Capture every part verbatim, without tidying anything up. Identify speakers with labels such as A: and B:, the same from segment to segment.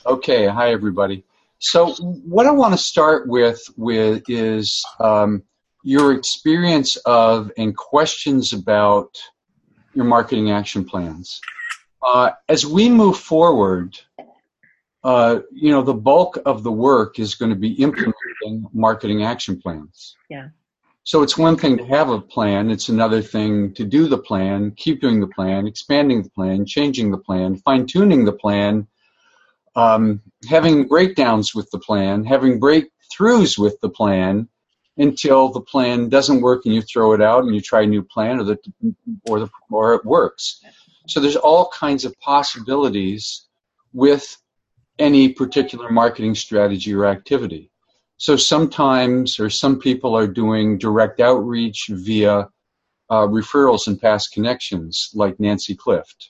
A: Okay, hi everybody. So what I want to start with with is um, your experience of and questions about your marketing action plans. Uh, as we move forward, uh, you know, the bulk of the work is going to be implementing marketing action plans.
B: Yeah.
A: So it's one thing to have a plan. It's another thing to do the plan, keep doing the plan, expanding the plan, changing the plan, fine-tuning the plan, um, having breakdowns with the plan, having breakthroughs with the plan until the plan doesn't work and you throw it out and you try a new plan or, the, or, the, or it works. So there's all kinds of possibilities with any particular marketing strategy or activity. So sometimes, or some people are doing direct outreach via uh, referrals and past connections, like Nancy Clift.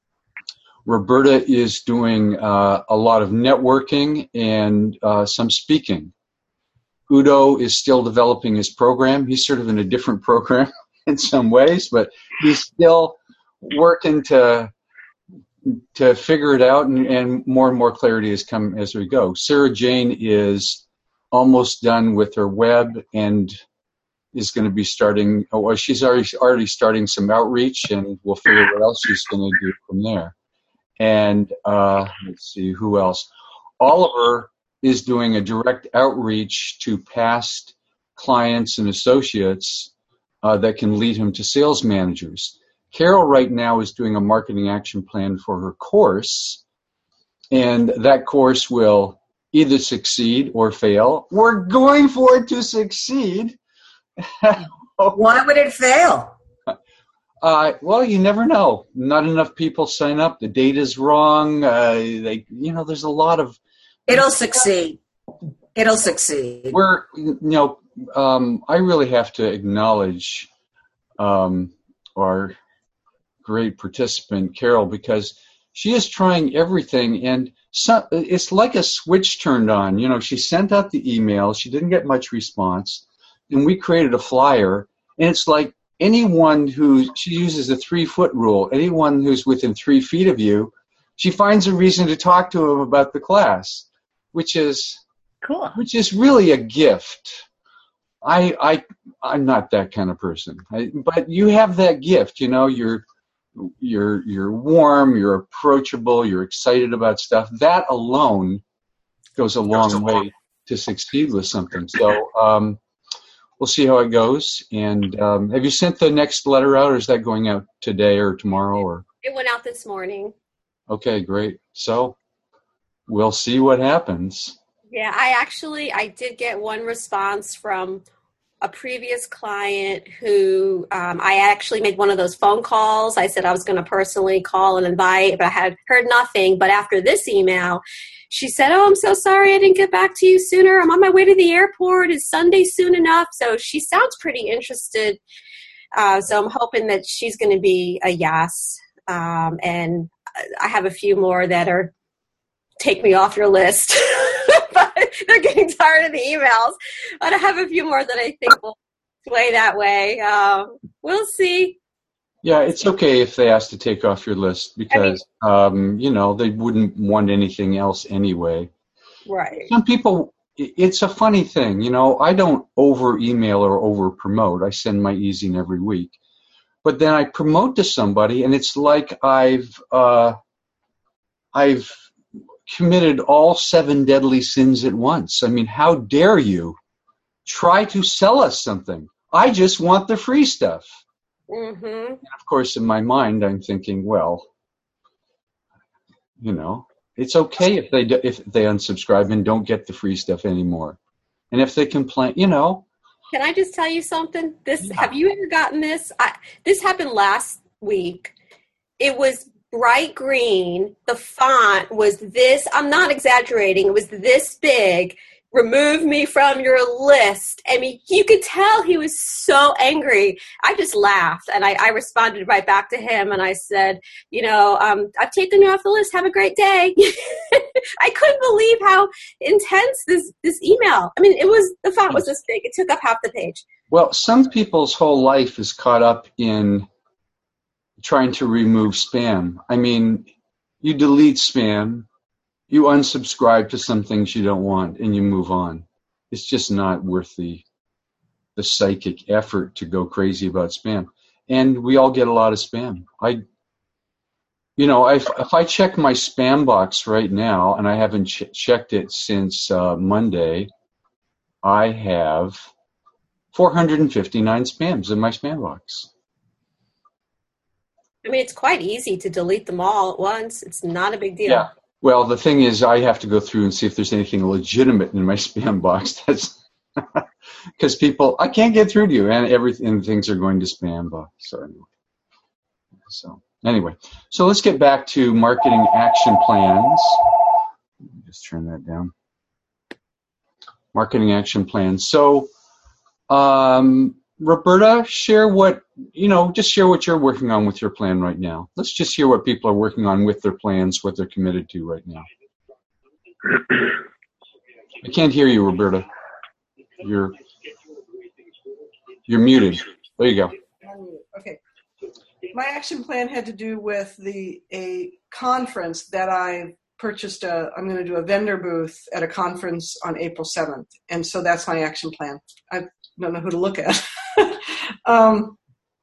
A: Roberta is doing uh, a lot of networking and uh, some speaking. Udo is still developing his program. He's sort of in a different program in some ways, but he's still working to to figure it out, and, and more and more clarity has come as we go. Sarah Jane is almost done with her web and is going to be starting, oh, well, she's already already starting some outreach, and we'll figure what else she's going to do from there. And uh, let's see, who else? Oliver is doing a direct outreach to past clients and associates uh, that can lead him to sales managers. Carol right now is doing a marketing action plan for her course, and that course will either succeed or fail. We're going for it to succeed.
B: Why would it fail?
A: Uh, well, you never know. Not enough people sign up. The data's wrong. Uh, they, you know, there's a lot of.
B: It'll succeed. It'll succeed.
A: We're, you know, um, I really have to acknowledge um, our great participant, Carol, because she is trying everything, and so, it's like a switch turned on. You know, she sent out the email. She didn't get much response, and we created a flyer, and it's like, anyone who, she uses the three-foot rule, anyone who's within three feet of you, she finds a reason to talk to him about the class, which is
B: cool.
A: Which is really a gift. I, I, I'm not that kind of person, I, but you have that gift. You know, you're, you're, you're warm, you're approachable, you're excited about stuff. That alone goes a long way to succeed with something. So, um, we'll see how it goes. And um, have you sent the next letter out, or is that going out today or tomorrow? Or
C: it went out this morning.
A: Okay, great. So we'll see what happens.
C: Yeah, I actually, I did get one response from a previous client who um, I actually made one of those phone calls. I said I was going to personally call and invite, but I had heard nothing. But after this email, she said, oh, I'm so sorry I didn't get back to you sooner. I'm on my way to the airport. Is Sunday soon enough? So she sounds pretty interested. Uh, so I'm hoping that she's going to be a yes. Um, and I have a few more that are take me off your list. But they're getting tired of the emails. But I have a few more that I think will sway that way. Um, we'll see.
A: Yeah, it's okay if they ask to take off your list because, I mean, um, you know, they wouldn't want anything else anyway.
C: Right.
A: Some people, it's a funny thing, you know, I don't over-email or over-promote. I send my e-zine every week. But then I promote to somebody, and it's like I've uh, I've committed all seven deadly sins at once. I mean, how dare you try to sell us something? I just want the free stuff.
C: Mm-hmm.
A: And of course, in my mind, I'm thinking, well, you know, it's okay if they do, if they unsubscribe and don't get the free stuff anymore, and if they complain, you know.
C: Can I just tell you something? This
A: Yeah.
C: Have you ever gotten this? I, this happened last week. It was bright green. The font was this. I'm not exaggerating. It was this big. Remove me from your list. I mean, you could tell he was so angry. I just laughed, and I, I responded right back to him, and I said, you know, um, I've taken you off the list. Have a great day. I couldn't believe how intense this, this email. I mean, it was, the font was this big. It took up half the page.
A: Well, some people's whole life is caught up in trying to remove spam. I mean, you delete spam, you unsubscribe to some things you don't want and you move on. It's just not worth the the psychic effort to go crazy about spam. And we all get a lot of spam. I, you know, if, if I check my spam box right now, and I haven't ch- checked it since uh, Monday, I have four hundred fifty-nine spams in my spam box.
C: I mean, it's quite easy to delete them all at once. It's not a big deal.
A: Yeah. Well, the thing is, I have to go through and see if there's anything legitimate in my spam box. That's because people, I can't get through to you, and everything, things are going to spam box. So anyway, so anyway, so let's get back to marketing action plans. Let me just turn that down. Marketing action plans. So, um, Roberta, share what, you know, just share what you're working on with your plan right now. Let's just hear what people are working on with their plans, what they're committed to right now. I can't hear you, Roberta. You're you're muted. There you go.
D: Okay. My action plan had to do with the a conference that I purchased. A, I'm going to do a vendor booth at a conference on April seventh, and so that's my action plan. I don't know who to look at. um,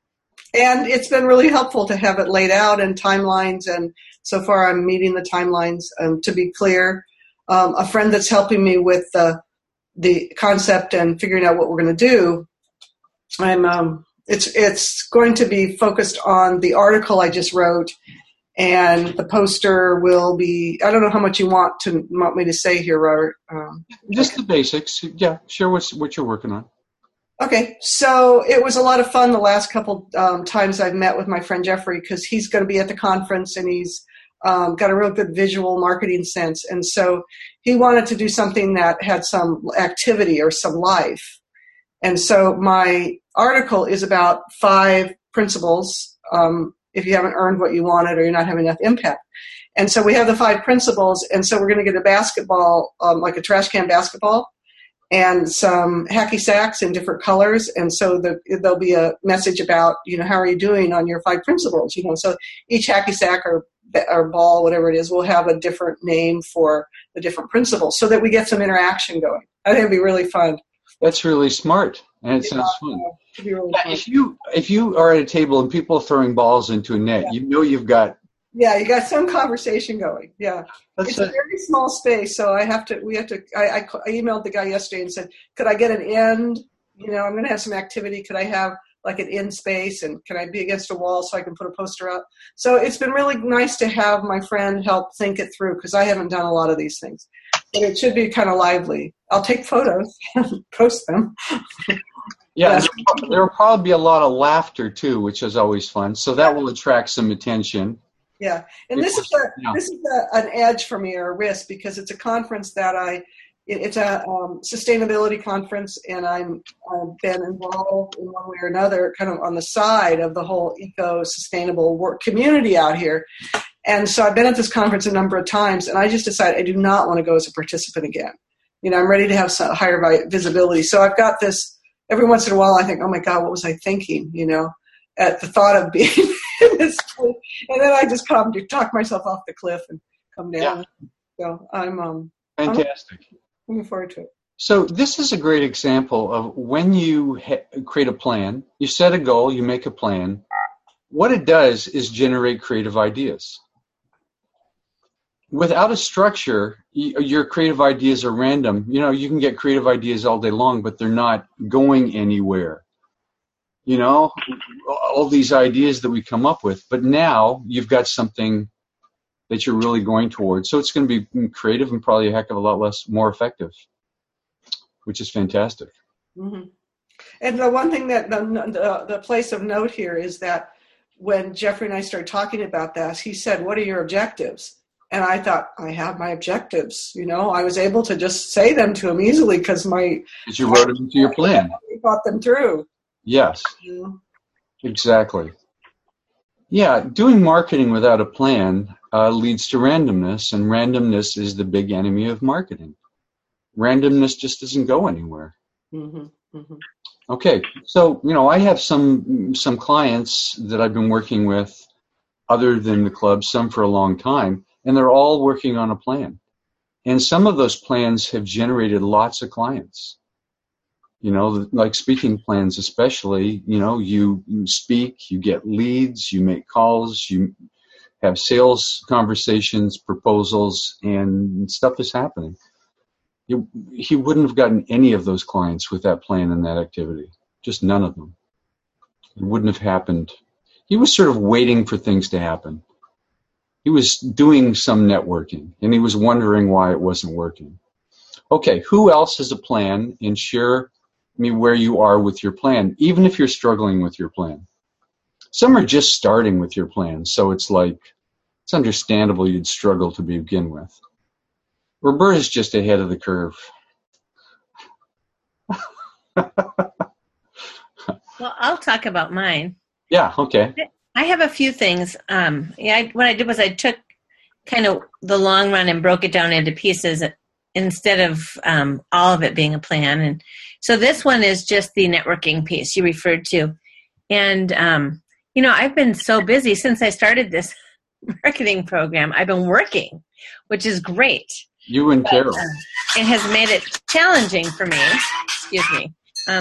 D: and it's been really helpful to have it laid out and timelines, and so far I'm meeting the timelines. Um, to be clear, um, a friend that's helping me with the the concept and figuring out what we're going to do, I'm um, it's it's going to be focused on the article I just wrote, and the poster will be, I don't know how much you want to want me to say here, Robert. Um,
A: Just
D: okay.
A: the basics. Yeah, share what's, what you're working on.
D: Okay, so it was a lot of fun the last couple um, times I've met with my friend Jeffrey, because he's going to be at the conference and he's um, got a real good visual marketing sense. And so he wanted to do something that had some activity or some life. And so my article is about five principles um, if you haven't earned what you wanted or you're not having enough impact. And so we have the five principles, and so we're going to get a basketball, um, like a trash can basketball, and some hacky sacks in different colors. And so the, there'll be a message about, you know, how are you doing on your five principles? You know, so each hacky sack or, or ball, whatever it is, will have a different name for the different principles so that we get some interaction going. I think it'd be really fun.
A: That's really smart, and it
D: Yeah,
A: sounds fun.
D: it'd be really
A: Yeah,
D: fun.
A: if you if you are at a table and people are throwing balls into a net,
D: Yeah.
A: you know you've got.
D: Yeah, you got some conversation going. Yeah.
A: That's
D: It's
A: a,
D: a very small space, so I have to, we have to, I, I, I emailed the guy yesterday and said, could I get an end? You know, I'm going to have some activity. Could I have like an end space, and can I be against a wall so I can put a poster up? So it's been really nice to have my friend help think it through, because I haven't done a lot of these things. But it should be kind of lively. I'll take photos and post them.
A: yeah, there will probably be a lot of laughter too, which is always fun. So that will attract some attention.
D: Yeah, and this is a,
A: Yeah.
D: this is a, an edge for me, or a risk, because it's a conference that I, it, it's a um, sustainability conference, and I'm I've been involved in one way or another, kind of on the side of the whole eco-sustainable work community out here. And so I've been at this conference a number of times, and I just decided I do not want to go as a participant again. You know, I'm ready to have some higher visibility. So I've got this, every once in a while I think, oh my God, what was I thinking, you know, at the thought of being in this place. And then I just come to talk myself off the cliff and come down. Yeah. So I'm um,
A: fantastic.
D: I'm looking forward to it.
A: So this is a great example of when you ha- create a plan, you set a goal, you make a plan. What it does is generate creative ideas. Without a structure, y- your creative ideas are random. You know, you can get creative ideas all day long, but they're not going anywhere. You know, all these ideas that we come up with. But now you've got something that you're really going towards. So it's going to be creative and probably a heck of a lot less, more effective, which is fantastic.
D: Mm-hmm. And the one thing that the, the the place of note here is that when Jeffrey and I started talking about this, he said, "What are your objectives?" And I thought, I have my objectives. You know, I was able to just say them to him easily because my
A: because you wrote them into your plan.
D: We thought them through.
A: Yes,
D: You know?
A: exactly. Yeah, doing marketing without a plan uh, leads to randomness, and randomness is the big enemy of marketing. Randomness just doesn't go anywhere.
D: Mm-hmm. Mm-hmm.
A: Okay, so, you know, I have some some clients that I've been working with other than the club, some for a long time, and they're all working on a plan. And some of those plans have generated lots of clients. You know, like speaking plans especially, you know, you, you speak, you get leads, you make calls, you have sales conversations, proposals, and stuff is happening. He, he wouldn't have gotten any of those clients with that plan and that activity. Just none of them. It wouldn't have happened. He was sort of waiting for things to happen. He was doing some networking, and he was wondering why it wasn't working. Okay, who else has a plan? And share me where you are with your plan, even if you're struggling with your plan. Some are just starting with your plan, so it's like, it's understandable you'd struggle to begin with. Roberta's just ahead of the curve.
E: Well, I'll talk about mine.
A: Yeah, okay.
E: I have a few things. Um, yeah, I, what I did was I took kind of the long run and broke it down into pieces instead of um, all of it being a plan. And so this one is just the networking piece you referred to. And, um, you know, I've been so busy since I started this marketing program. I've been working, which is great.
A: You and
E: but,
A: Carol.
E: Uh, it has made it challenging for me. Excuse me. Um,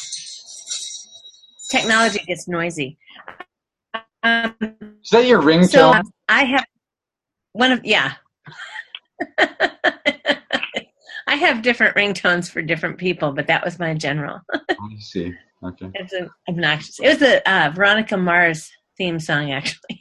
E: technology gets noisy. Um,
A: Is that your ringtone?
E: So um, I have one of, yeah. I have different ringtones for different people, but that was my general.
A: I see. Okay.
E: It's an obnoxious. It was the uh, Veronica Mars theme song, actually.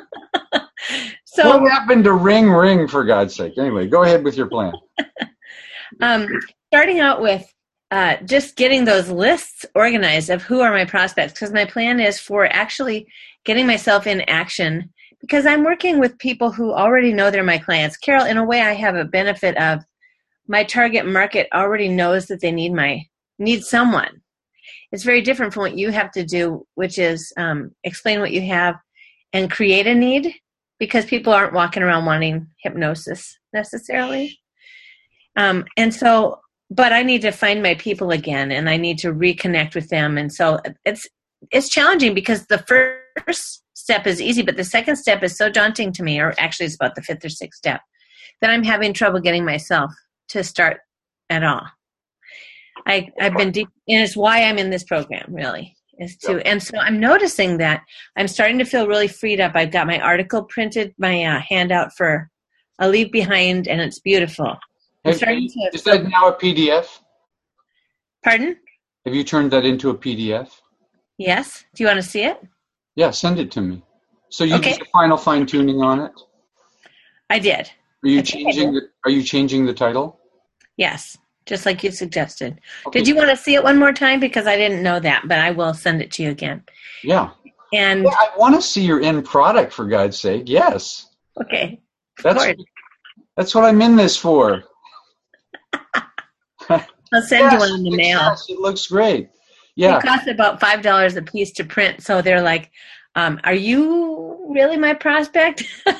E: So
A: what happened to ring ring, for God's sake? Anyway, go ahead with your plan.
E: um, starting out with uh, just getting those lists organized of who are my prospects, because my plan is for actually getting myself in action, because I'm working with people who already know they're my clients. Carol, in a way, I have a benefit of my target market already knows that they need my need someone. It's very different from what you have to do, which is um, explain what you have and create a need, because people aren't walking around wanting hypnosis necessarily. Um, and so, but I need to find my people again, and I need to reconnect with them. And so it's it's challenging, because the first step is easy, but the second step is so daunting to me, or actually it's about the fifth or sixth step, that I'm having trouble getting myself to start at all. I, I've been deep, and it's why I'm in this program, really, is to, and so I'm noticing that I'm starting to feel really freed up. I've got my article printed, my uh, handout for a Leave Behind, and it's beautiful. I'm
A: Have
E: starting
A: you,
E: to,
A: is that now a P D F?
E: Pardon?
A: Have you turned that into a P D F?
E: Yes. Do you want to see it?
A: Yeah, send it to me. So you
E: Okay.
A: did the final fine tuning on it?
E: I did.
A: Are you
E: I think I
A: changing
E: did.
A: the, Are you changing the title?
E: Yes, just like you suggested.
A: Okay.
E: Did you want to see it one more time? Because I didn't know that, but I will send it to you again.
A: Yeah.
E: And
A: Yeah, I want to see your end product, for God's sake. Yes.
E: okay, of
A: That's
E: course.
A: that's what I'm in this for.
E: I'll send
A: Yes,
E: you one in the mail.
A: yes, it looks great. Yeah.
E: It costs about five dollars a piece to print, so they're like, um, "Are you really my prospect?"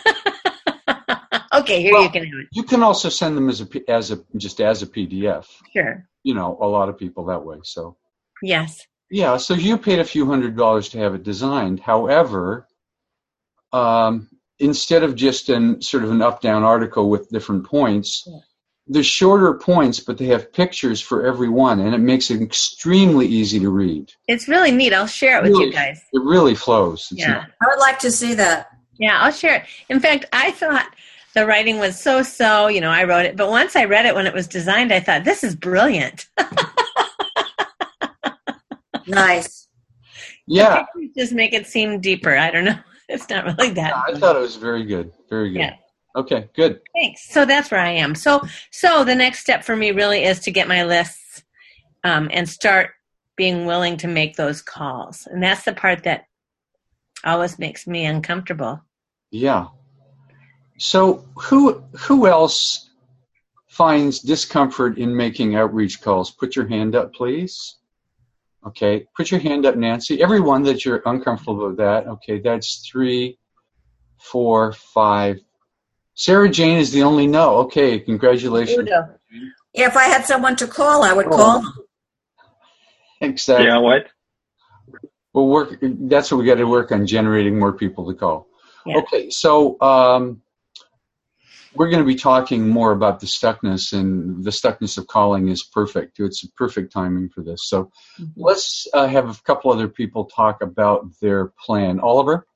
E: Okay, here
A: Well,
E: you can have it.
A: You can also send them as a P- as a just as a P D F.
E: Sure.
A: You know, a lot of people that way. So
E: Yes.
A: yeah, so you paid a few hundred dollars to have it designed. However, um, instead of just an sort of an up-down article with different points,
E: Yeah.
A: there's shorter points, but they have pictures for every one, and it makes it extremely easy to read.
E: It's really neat. I'll share it with
A: Really,
E: you guys.
A: It really flows. It's
E: Yeah.
A: not-
B: I would like to see that.
E: Yeah, I'll share it. In fact, I thought the writing was so-so, you know, I wrote it. But once I read it when it was designed, I thought, this is brilliant.
B: Nice.
A: yeah,
E: The pictures just make it seem deeper. I don't know. It's not really that.
A: I thought it was very good. Very good.
E: Yeah.
A: Okay, good.
E: Thanks. So that's where I am. So, so the next step for me really is to get my lists um, and start being willing to make those calls. And that's the part that always makes me uncomfortable.
A: Yeah. So who who else finds discomfort in making outreach calls? Put your hand up, please. Okay, put your hand up, Nancy. Everyone that you're uncomfortable with that. Okay, that's three, four, five. Sarah Jane is the only no. Okay, congratulations.
E: Udo.
B: If I had someone to call, I would
A: Oh.
B: call them.
A: Exactly.
F: Yeah, what?
A: We'll work. That's what we got to work on, generating more people to call.
E: Yeah.
A: Okay, so um, we're going to be talking more about the stuckness, and the stuckness of calling is perfect. It's a perfect timing for this. So mm-hmm. let's uh, have a couple other people talk about their plan. Oliver?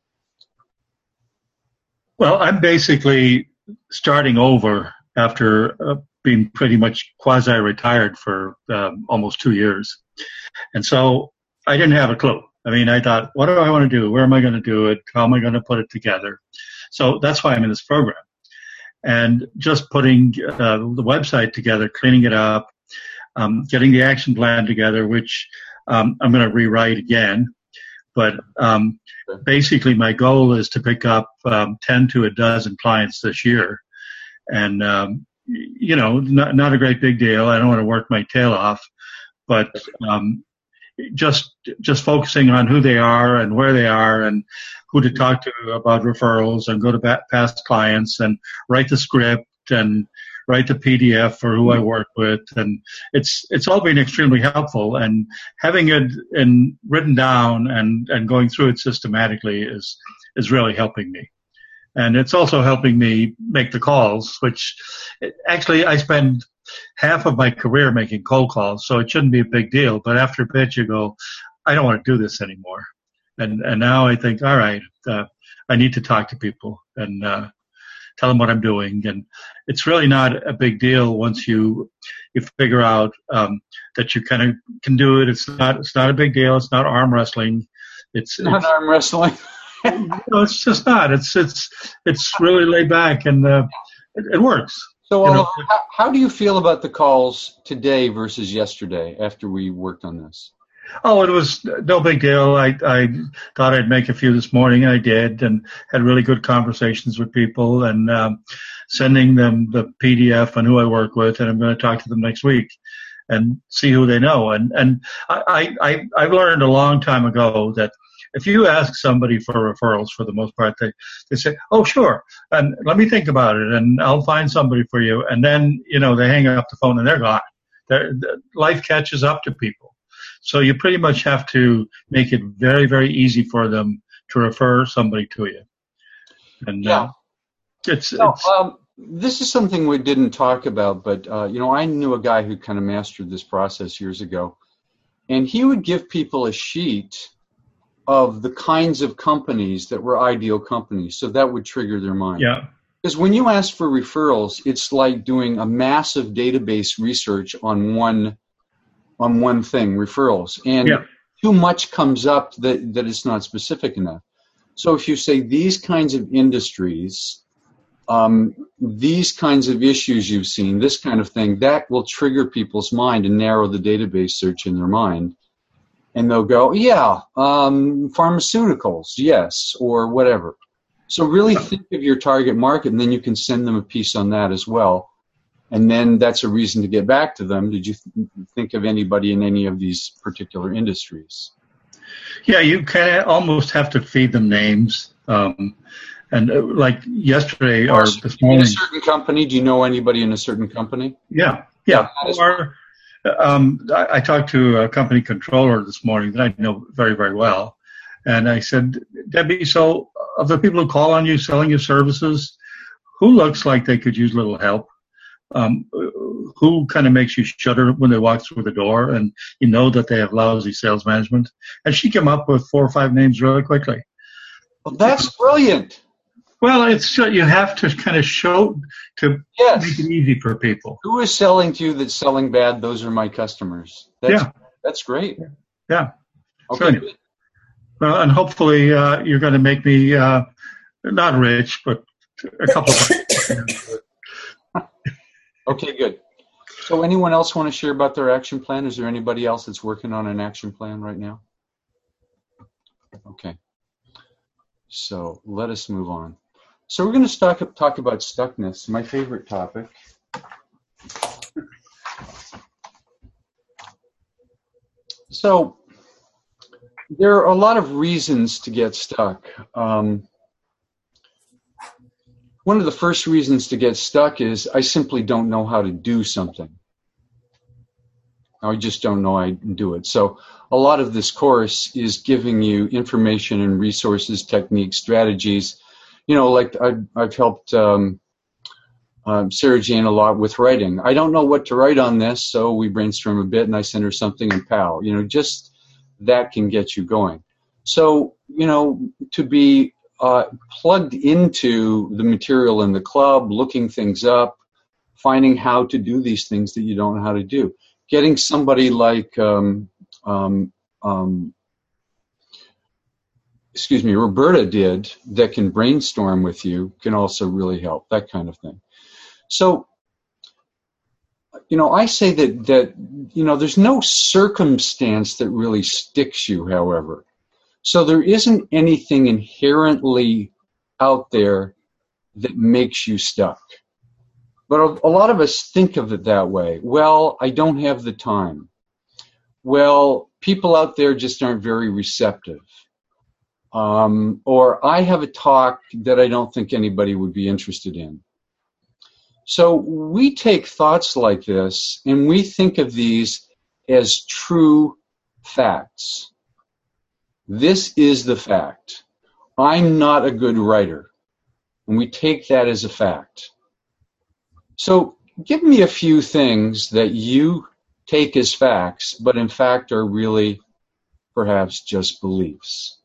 F: Well, I'm basically starting over after uh, being pretty much quasi-retired for um, almost two years. And so I didn't have a clue. I mean, I thought, what do I want to do? Where am I going to do it? How am I going to put it together? So that's why I'm in this program. And just putting uh, the website together, cleaning it up, um, getting the action plan together, which um, I'm going to rewrite again. But um, basically my goal is to pick up um, ten to a dozen clients this year. And, um, you know, not, not a great big deal. I don't want to work my tail off. But um, just just focusing on who they are and where they are and who to talk to about referrals and go to ba- past clients and write the script and write the P D F for who I work with. And it's it's all been extremely helpful. And having it in, written down and, and going through it systematically is is really helping me. And it's also helping me make the calls, which actually I spend half of my career making cold calls, so it shouldn't be a big deal. But after a bit, you go, I don't want to do this anymore. And and now I think, all right, uh, I need to talk to people and uh, tell them what I'm doing. And it's really not a big deal once you you figure out um, that you kind of can do it. It's not it's not a big deal. It's not arm wrestling. It's
A: not
F: it's,
A: arm wrestling.
F: no, it's just not. It's it's it's really laid back and uh, it, it works.
A: So,
F: you know,
A: uh, how, how do you feel about the calls today versus yesterday after we worked on this?
F: Oh, it was no big deal. I, I thought I'd make a few this morning, and I did, and had really good conversations with people, and um, sending them the P D F on who I work with, and I'm going to talk to them next week and see who they know. And and I, I I've learned a long time ago that if you ask somebody for referrals, for the most part, they, they say, oh, sure, and let me think about it, and I'll find somebody for you. And then, you know, they hang up the phone and they're gone. They're, life catches up to people. So you pretty much have to make it very, very easy for them to refer somebody to you. And
A: yeah.
F: uh, it's,
A: no,
F: it's
A: um, this is something we didn't talk about, but, uh, you know, I knew a guy who kind of mastered this process years ago, and he would give people a sheet of the kinds of companies that were ideal companies, so that would trigger their mind.
F: Yeah.
A: Because when you ask for referrals, it's like doing a massive database research on one on one thing, referrals, and
F: yeah.
A: too much comes up that, that it's not specific enough. So if you say these kinds of industries, um, these kinds of issues you've seen, this kind of thing, that will trigger people's mind and narrow the database search in their mind. And they'll go, yeah, um, pharmaceuticals, yes, or whatever. So really think of your target market, and then you can send them a piece on that as well. And then that's a reason to get back to them. Did you th- think of anybody in any of these particular industries?
F: Yeah, you kind of almost have to feed them names. Um, and uh, like yesterday or, or this morning.
A: In a certain company, do you know anybody in a certain company?
F: Yeah, yeah. Or, um, I, I talked to a company controller this morning that I know very, very well. And I said, Debbie, so of the people who call on you selling your services, who looks like they could use a little help? Um, who kind of makes you shudder when they walk through the door and you know that they have lousy sales management? And she came up with four or five names really quickly.
A: Well, that's brilliant.
F: Well, it's you have to kind of show to
A: yes.
F: make it easy for people.
A: Who is selling to you that's selling bad? Those are my customers. That's,
F: yeah.
A: That's great.
F: Yeah.
A: Okay,
F: so,
A: good.
F: Well, and hopefully uh, you're going to make me uh, not rich, but a couple of
A: Okay, good. So anyone else want to share about their action plan? Is there anybody else that's working on an action plan right now? Okay. So let us move on. So we're going to talk, talk about stuckness, my favorite topic. So there are a lot of reasons to get stuck. Um, One of the first reasons to get stuck is I simply don't know how to do something. I just don't know I can do it. So a lot of this course is giving you information and resources, techniques, strategies. You know, like I've, I've helped um, um, Sarah Jane a lot with writing. I don't know what to write on this, so we brainstorm a bit, and I send her something, and pow, you know, just that can get you going. So, you know, to be uh, plugged into the material in the club, looking things up, finding how to do these things that you don't know how to do. Getting somebody like, um, um, um, excuse me, Roberta did, that can brainstorm with you, can also really help, that kind of thing. So, you know, I say that, that, you know, there's no circumstance that really sticks you, however. So there isn't anything inherently out there that makes you stuck. But a, a lot of us think of it that way. Well, I don't have the time. Well, people out there just aren't very receptive. Um, or I have a talk that I don't think anybody would be interested in. So we take thoughts like this and we think of these as true facts. This is the fact. I'm not a good writer. And we take that as a fact. So give me a few things that you take as facts, but in fact are really perhaps just beliefs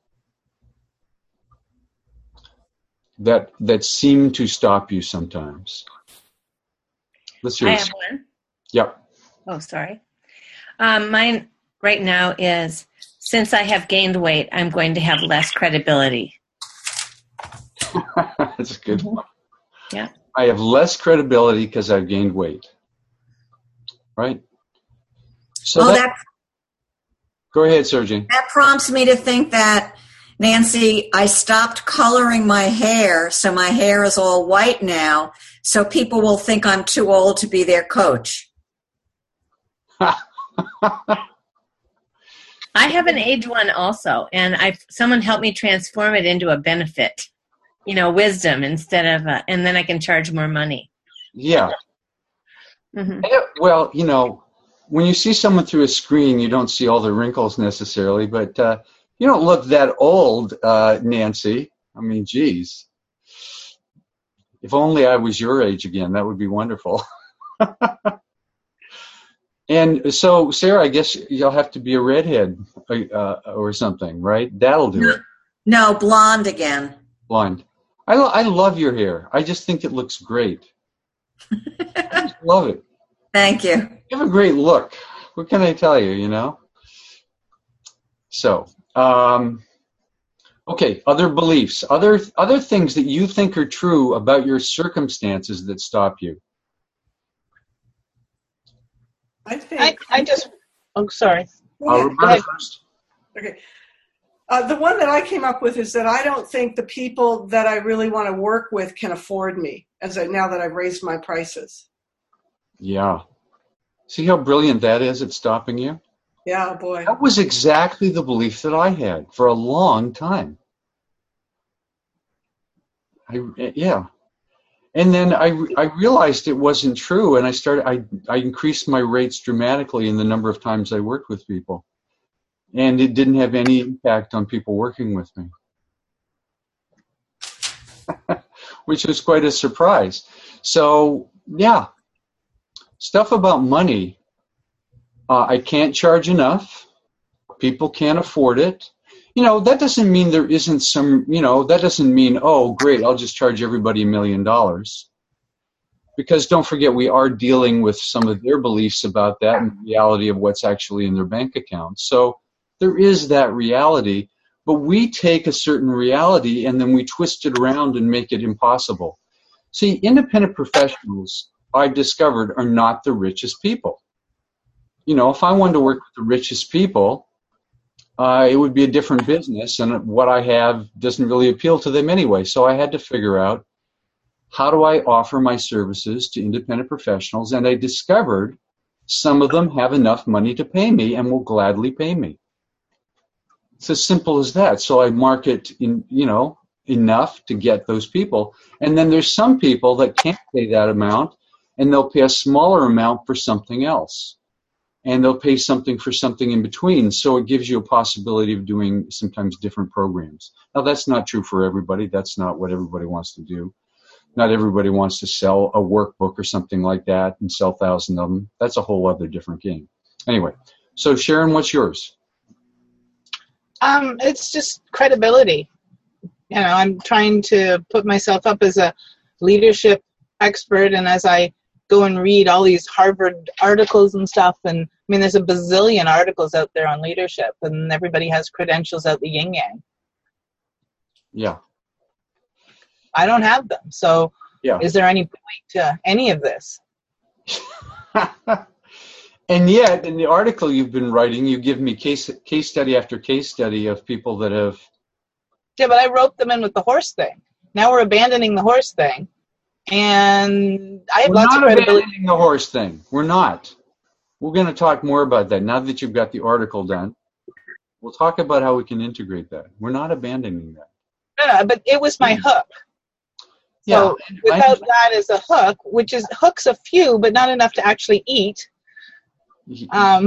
A: that that seem to stop you sometimes. Let's hear
E: I
A: it.
E: have one.
A: Yep.
E: Oh, sorry. Um, mine right now is, since I have gained weight, I'm going to have less credibility.
A: That's a good
E: Mm-hmm.
A: one.
E: Yeah.
A: I have less credibility because I've gained weight. Right? So
B: Oh,
A: that,
B: that
A: go ahead, Sergey.
B: that prompts me to think that, Nancy, I stopped coloring my hair, so my hair is all white now, so people will think I'm too old to be their coach.
E: I have an age one also, and I someone helped me transform it into a benefit, you know, wisdom instead of, a, and then I can charge more money.
A: Yeah.
E: Mm-hmm.
A: Yeah, well, you know, when you see someone through a screen, you don't see all the wrinkles necessarily, but uh, you don't look that old, uh, Nancy. I mean, geez. If only I was your age again, that would be wonderful. And so, Sarah, I guess you'll have to be a redhead uh, or something, right? That'll do it.
B: No, blonde again.
A: Blonde. I, lo- I love your hair. I just think it looks great. I just love it.
B: Thank you.
A: You have a great look. What can I tell you, you know? So, um, okay, other beliefs, other other things that you think are true about your circumstances that stop you.
D: I think.
G: I, I just, I'm sorry.
A: Uh,
D: Go
A: Roberta first.
D: Okay. Uh, the one that I came up with is that I don't think the people that I really want to work with can afford me, as I, now that I've raised my prices.
A: Yeah. See how brilliant that is at stopping you?
D: Yeah, boy.
A: That was exactly the belief that I had for a long time. I, yeah. And then I, I realized it wasn't true, and I started. I, I increased my rates dramatically in the number of times I worked with people, and it didn't have any impact on people working with me, which was quite a surprise. So yeah, stuff about money. Uh, I can't charge enough. People can't afford it. You know, that doesn't mean there isn't some, you know, that doesn't mean, oh, great, I'll just charge everybody a million dollars. Because don't forget, we are dealing with some of their beliefs about that and the reality of what's actually in their bank account. So there is that reality, but we take a certain reality and then we twist it around and make it impossible. See, independent professionals, I've discovered, are not the richest people. You know, if I wanted to work with the richest people, Uh, it would be a different business, and what I have doesn't really appeal to them anyway. So I had to figure out, how do I offer my services to independent professionals? And I discovered some of them have enough money to pay me and will gladly pay me. It's as simple as that. So I market, in, you know, enough to get those people. And then there's some people that can't pay that amount, and they'll pay a smaller amount for something else. And they'll pay something for something in between. So it gives you a possibility of doing sometimes different programs. Now, that's not true for everybody. That's not what everybody wants to do. Not everybody wants to sell a workbook or something like that and sell thousands of them. That's a whole other different game. Anyway, so Sharon, what's yours?
G: Um, it's just credibility. You know, I'm trying to put myself up as a leadership expert, and as I go and read all these Harvard articles and stuff, and I mean, there's a bazillion articles out there on leadership, and everybody has credentials out the yin yang.
A: Yeah.
G: I don't have them, so
A: yeah.
G: Is there any point to any of this?
A: And yet, in the article you've been writing, you give me case case study after case study of people that have...
G: Yeah, but I roped them in with the horse thing. Now we're abandoning the horse thing, and I have
A: we're
G: lots
A: not
G: of credibility.
A: abandoning the horse thing. We're not. We're going to talk more about that now that you've got the article done. We'll talk about how we can integrate that. We're not abandoning that.
G: No, no, but it was my hook. So
A: yeah,
G: without
A: I,
G: that as a hook, which is hooks a few, but not enough to actually eat. Um,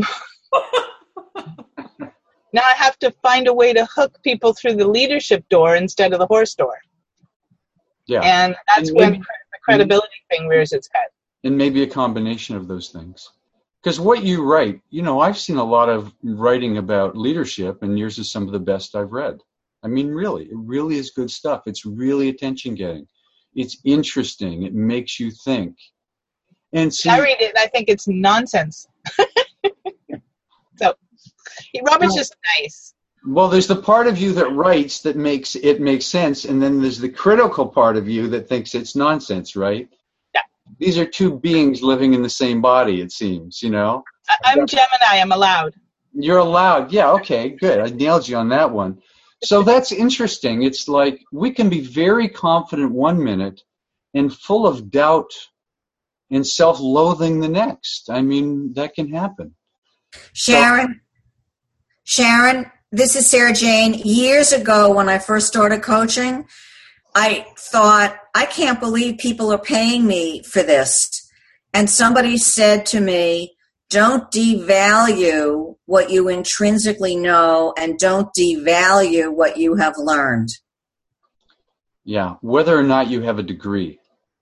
G: now I have to find a way to hook people through the leadership door instead of the horse door.
A: Yeah,
G: and that's
A: and
G: when
A: maybe,
G: the credibility thing rears its head.
A: And maybe a combination of those things. Because what you write, you know, I've seen a lot of writing about leadership, and yours is some of the best I've read. I mean, really, it really is good stuff. It's really attention-getting. It's interesting. It makes you think. And see,
G: I read it, and I think it's nonsense. So, Robert's well, just nice.
A: Well, there's the part of you that writes that makes it make sense, and then there's the critical part of you that thinks it's nonsense, right?
G: Yeah.
A: These are two beings living in the same body, it seems, you know?
G: I- I'm Gemini. I'm allowed.
A: You're allowed. Yeah, okay, good. I nailed you on that one. So that's interesting. It's like we can be very confident one minute and full of doubt and self-loathing the next. I mean, that can happen.
B: Sharon, so, Sharon, this is Sarah Jane. Years ago when I first started coaching, I thought, I can't believe people are paying me for this. And somebody said to me, don't devalue what you intrinsically know and don't devalue what you have learned.
A: Yeah, whether or not you have a degree.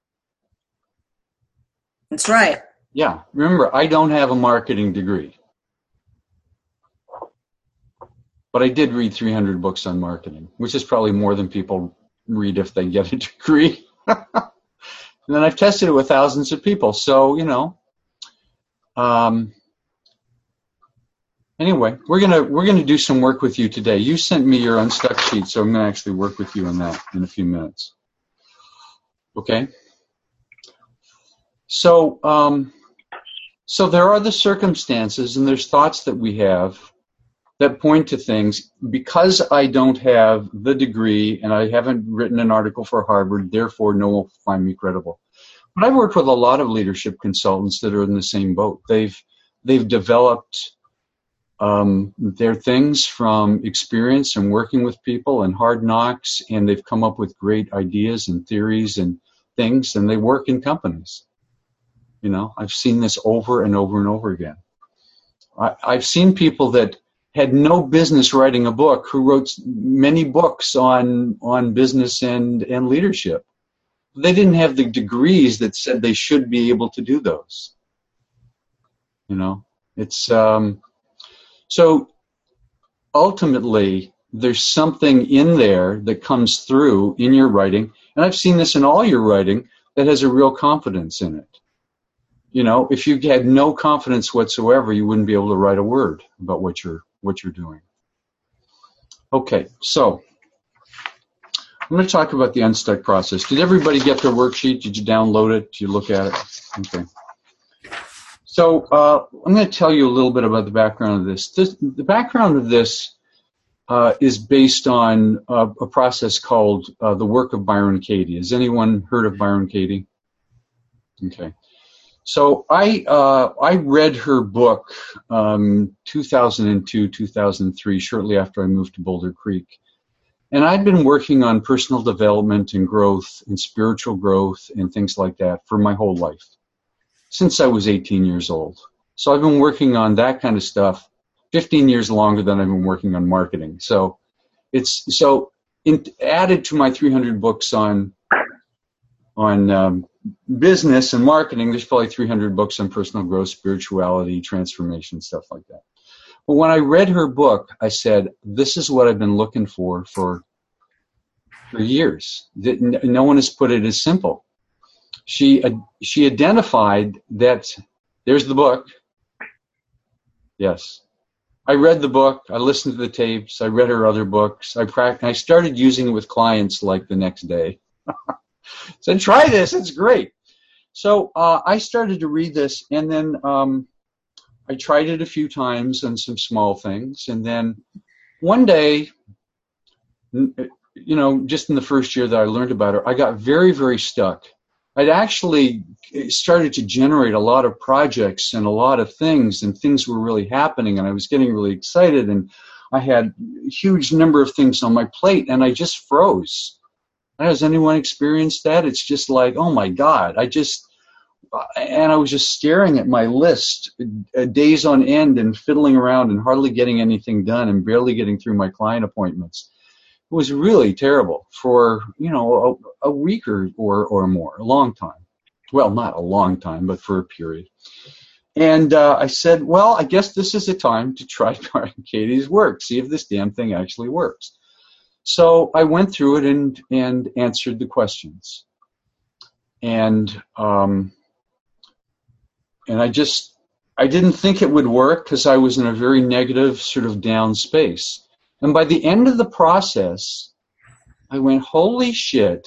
B: That's right.
A: Yeah, remember, I don't have a marketing degree. But I did read three hundred books on marketing, which is probably more than people read if they get a degree. And then I've tested it with thousands of people. So, you know, um, anyway, we're gonna we're gonna do some work with you today. You sent me your Unstuck sheet, so I'm gonna actually work with you on that in a few minutes. Okay. So, um, so there are the circumstances, and there's thoughts that we have that point to things. Because I don't have the degree and I haven't written an article for Harvard, therefore no one will find me credible. But I've worked with a lot of leadership consultants that are in the same boat. They've they've developed um, their things from experience and working with people and hard knocks, and they've come up with great ideas and theories and things, and they work in companies. You know, I've seen this over and over and over again. I, I've seen people that had no business writing a book who wrote many books on on business and, and leadership. They didn't have the degrees that said they should be able to do those. You know, it's um, so ultimately there's something in there that comes through in your writing, and I've seen this in all your writing, that has a real confidence in it. You know, if you had no confidence whatsoever, you wouldn't be able to write a word about what you're what you're doing. Okay, so I'm going to talk about the Unstuck process. Did everybody get their worksheet? Did you download it? Did you look at it? Okay. So uh, I'm going to tell you a little bit about the background of this. this the background of this uh, is based on uh, a process called uh, the work of Byron Katie. Has anyone heard of Byron Katie? Okay. So I uh, I read her book um, two thousand two, two thousand three, shortly after I moved to Boulder Creek. And I'd been working on personal development and growth and spiritual growth and things like that for my whole life, since I was eighteen years old. So I've been working on that kind of stuff fifteen years longer than I've been working on marketing. So it's so in, added to my three hundred books on on um, business and marketing. There's probably three hundred books on personal growth, spirituality, transformation, stuff like that. But when I read her book, I said, this is what I've been looking for for, for years. No one has put it as simple. She, uh, she identified that, there's the book. Yes. I read the book. I listened to the tapes. I read her other books. I practiced. I started using it with clients like the next day. Said, try this. It's great. So uh, I started to read this, and then um, I tried it a few times on some small things. And then one day, you know, just in the first year that I learned about her, I got very, very stuck. I'd actually started to generate a lot of projects and a lot of things, and things were really happening, and I was getting really excited, and I had a huge number of things on my plate, and I just froze. Has anyone experienced that? It's just like, oh my God, I just, and I was just staring at my list days on end and fiddling around and hardly getting anything done and barely getting through my client appointments. It was really terrible for, you know, a, a week or, or, or more, a long time. Well, not a long time, but for a period. And uh, I said, well, I guess this is the time to try Byron Katie's work, see if this damn thing actually works. So I went through it and, and answered the questions. And um, and I just, I didn't think it would work because I was in a very negative, sort of down space. And by the end of the process, I went, holy shit.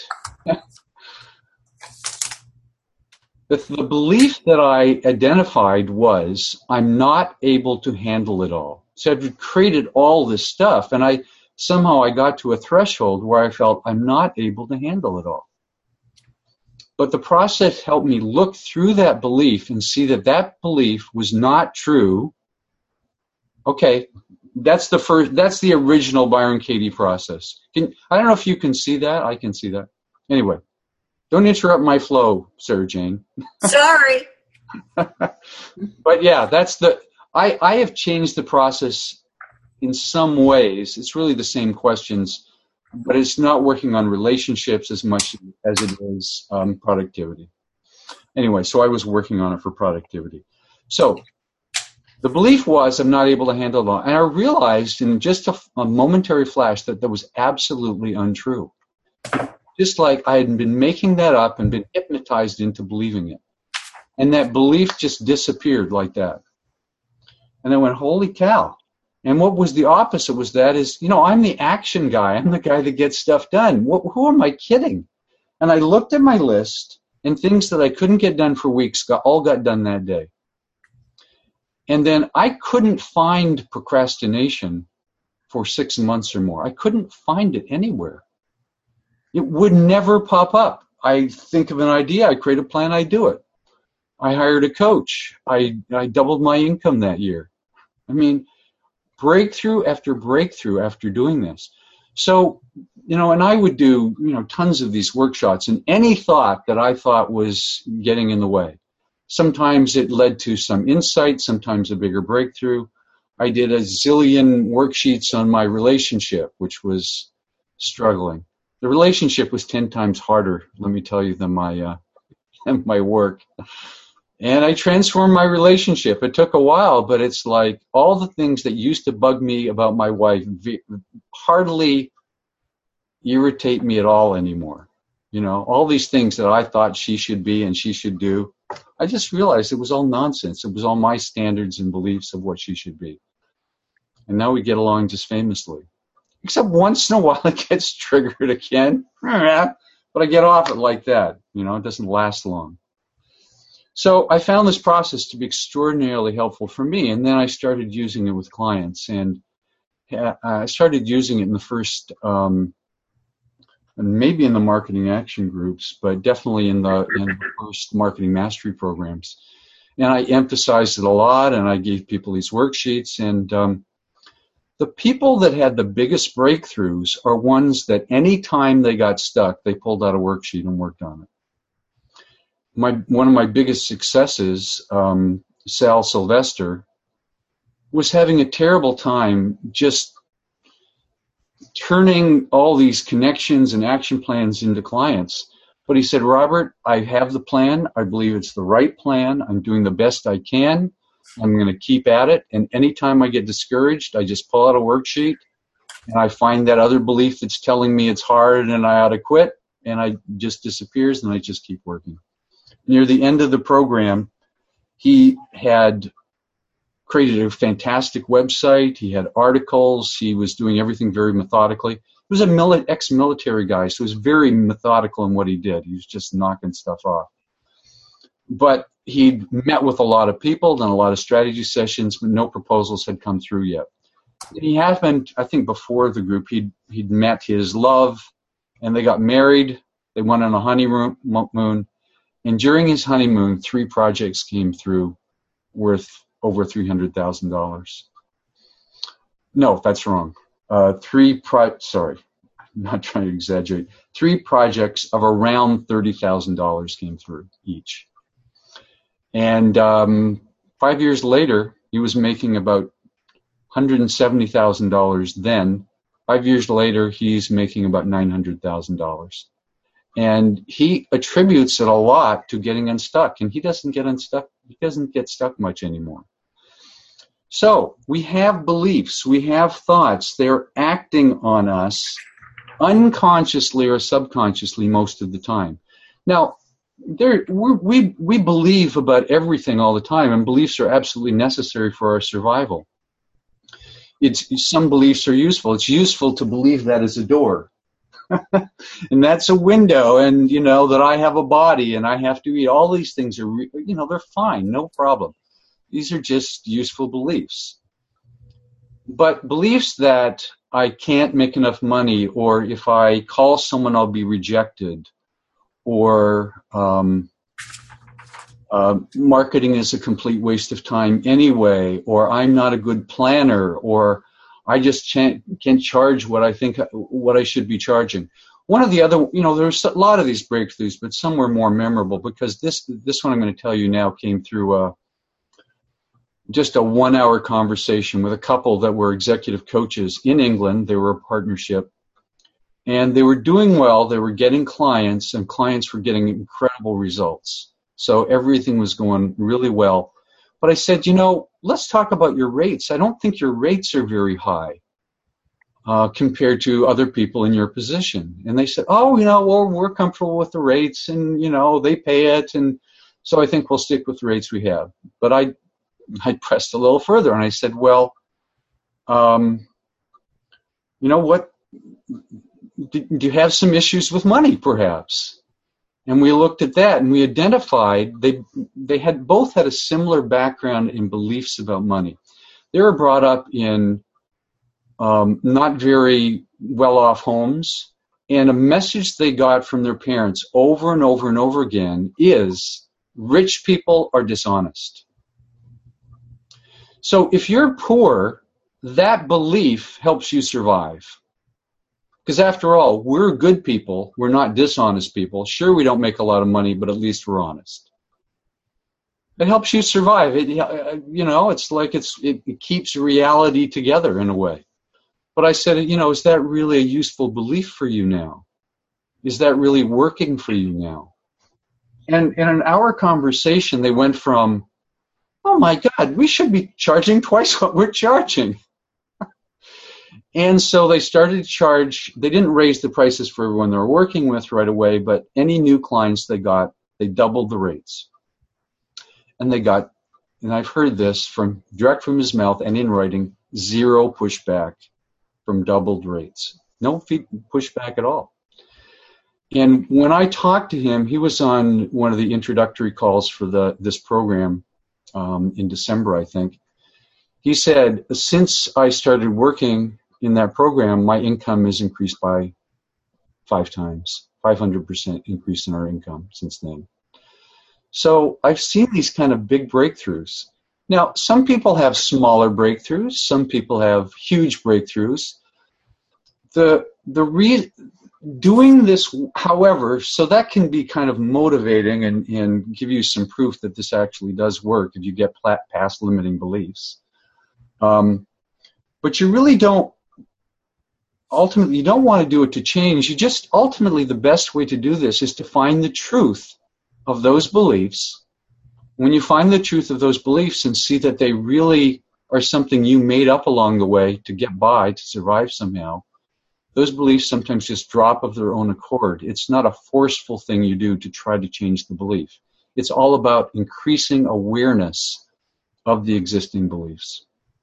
A: the, the belief that I identified was, I'm not able to handle it all. So I've created all this stuff, and I somehow I got to a threshold where I felt I'm not able to handle it all. But the process helped me look through that belief and see that that belief was not true. Okay. That's the first, that's the original Byron Katie process. Can, I don't know if you can see that. I can see that. Anyway, don't interrupt my flow, Sarah Jane.
B: Sorry.
A: But yeah, that's the, I, I have changed the process in some ways. It's really the same questions, but it's not working on relationships as much as it is um, productivity. Anyway, so I was working on it for productivity. So, the belief was I'm not able to handle it all. And I realized in just a, a momentary flash that that was absolutely untrue. Just like I had been making that up and been hypnotized into believing it. And that belief just disappeared like that. And I went, holy cow. And what was the opposite was that is, you know, I'm the action guy. I'm the guy that gets stuff done. What, who am I kidding? And I looked at my list, and things that I couldn't get done for weeks got, all got done that day. And then I couldn't find procrastination for six months or more. I couldn't find it anywhere. It would never pop up. I think of an idea, I create a plan, I do it. I hired a coach. I, I doubled my income that year. I mean, breakthrough after breakthrough after doing this. So, you know, and I would do, you know, tons of these workshops, and any thought that I thought was getting in the way. Sometimes it led to some insight, sometimes a bigger breakthrough. I did a zillion worksheets on my relationship, which was struggling. The relationship was ten times harder, let me tell you, than my uh, than my work. And I transformed my relationship. It took a while, but it's like all the things that used to bug me about my wife hardly irritate me at all anymore. You know, all these things that I thought she should be and she should do, I just realized it was all nonsense. It was all my standards and beliefs of what she should be. And now we get along just famously. Except once in a while it gets triggered again. But I get off it like that. You know, it doesn't last long. So I found this process to be extraordinarily helpful for me. And then I started using it with clients. And I started using it in the first, um, maybe in the marketing action groups, but definitely in the, in the first marketing mastery programs. And I emphasized it a lot, and I gave people these worksheets. And um, the people that had the biggest breakthroughs are ones that any time they got stuck, they pulled out a worksheet and worked on it. My, one of my biggest successes, um, Sal Sylvester, was having a terrible time just turning all these connections and action plans into clients. But he said, Robert, I have the plan. I believe it's the right plan. I'm doing the best I can. I'm going to keep at it. And anytime I get discouraged, I just pull out a worksheet and I find that other belief that's telling me it's hard and I ought to quit, and I just disappears, and I just keep working. Near the end of the program, he had created a fantastic website. He had articles. He was doing everything very methodically. He was a mili- ex-military guy, so he was very methodical in what he did. He was just knocking stuff off. But he'd met with a lot of people, done a lot of strategy sessions, but no proposals had come through yet. He had been, I think, before the group, he'd, he'd met his love, and they got married. They went on a honeymoon, and during his honeymoon, three projects came through worth over three hundred thousand dollars. No, that's wrong. Uh, three pro- sorry, I'm not trying to exaggerate. Three projects of around thirty thousand dollars came through each. And um, five years later, he was making about one hundred seventy thousand dollars then. Five years later, he's making about nine hundred thousand dollars. And he attributes it a lot to getting unstuck, and he doesn't get unstuck. He doesn't get stuck much anymore. So we have beliefs, we have thoughts. They're acting on us unconsciously or subconsciously most of the time. Now, there we we believe about everything all the time, and beliefs are absolutely necessary for our survival. It's some beliefs are useful. It's useful to believe that is a door. And that's a window, and you know that I have a body and I have to eat. All these things are, you know, they're fine, no problem. These are just useful beliefs. But beliefs that I can't make enough money, or if I call someone I'll be rejected, or um, uh, marketing is a complete waste of time anyway, or I'm not a good planner, or I just can't, can't charge what I think, what I should be charging. One of the other, you know, there's a lot of these breakthroughs, but some were more memorable because this, this one I'm going to tell you now came through uh, just a one-hour conversation with a couple that were executive coaches in England. They were a partnership, and they were doing well. They were getting clients, and clients were getting incredible results. So everything was going really well. But I said, you know, let's talk about your rates. I don't think your rates are very high uh, compared to other people in your position. And they said, oh, you know, well, we're comfortable with the rates, and, you know, they pay it. And so I think we'll stick with the rates we have. But I, I pressed a little further, and I said, well, um, you know what, do, do you have some issues with money, perhaps? And we looked at that, and we identified they they had both had a similar background in beliefs about money. They were brought up in um, not very well-off homes, and a message they got from their parents over and over and over again is rich people are dishonest. So if you're poor, that belief helps you survive. Because after all, we're good people. We're not dishonest people. Sure, we don't make a lot of money, but at least we're honest. It helps you survive. It, you know, it's like it's it, it keeps reality together in a way. But I said, you know, is that really a useful belief for you now? Is that really working for you now? And in an hour conversation, they went from, oh my God, we should be charging twice what we're charging. And so they started to charge. They didn't raise the prices for everyone they were working with right away, but any new clients they got, they doubled the rates. And they got, and I've heard this from direct from his mouth and in writing, zero pushback from doubled rates. No pushback at all. And when I talked to him, he was on one of the introductory calls for the this program um, in December, I think. He said, since I started working in that program, my income has increased by five times, five hundred percent increase in our income since then. So I've seen these kind of big breakthroughs. Now, some people have smaller breakthroughs. Some people have huge breakthroughs. The the re- doing this, however, so that can be kind of motivating and, and give you some proof that this actually does work if you get past limiting beliefs. Um, but you really don't ultimately, you don't want to do it to change. You just, ultimately, the best way to do this is to find the truth of those beliefs. When you find the truth of those beliefs and see that they really are something you made up along the way to get by, to survive somehow, those beliefs sometimes just drop of their own accord. It's not a forceful thing you do to try to change the belief. It's all about increasing awareness of the existing beliefs.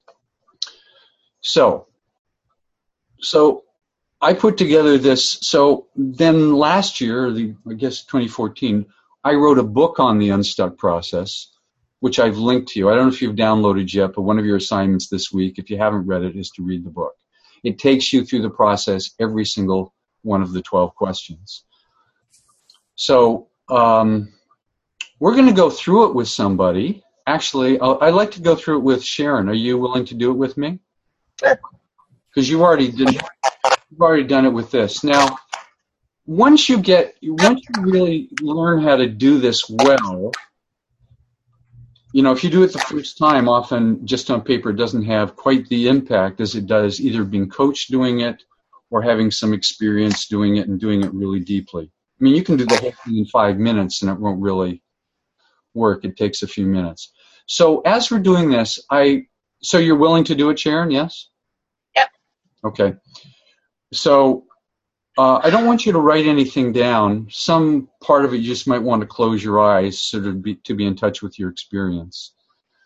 A: So, so I put together this. So then last year, the, I guess twenty fourteen, I wrote a book on the Unstuck process, which I've linked to you. I don't know if you've downloaded yet, but one of your assignments this week, if you haven't read it, is to read the book. It takes you through the process, every single one of the twelve questions. So um, we're going to go through it with somebody. Actually, I'll, I'd like to go through it with Sharon. Are you willing to do it with me?
G: Sure.
A: Because you already did. You've already done it with this. Now, once you get, once you really learn how to do this well, you know, if you do it the first time, often just on paper it doesn't have quite the impact as it does either being coached doing it or having some experience doing it and doing it really deeply. I mean, you can do the whole thing in five minutes and it won't really work. It takes a few minutes. So as we're doing this, I, so you're willing to do it, Sharon? Yes?
G: Yep.
A: Okay. So uh, I don't want you to write anything down. Some part of it you just might want to close your eyes so to be, to be in touch with your experience.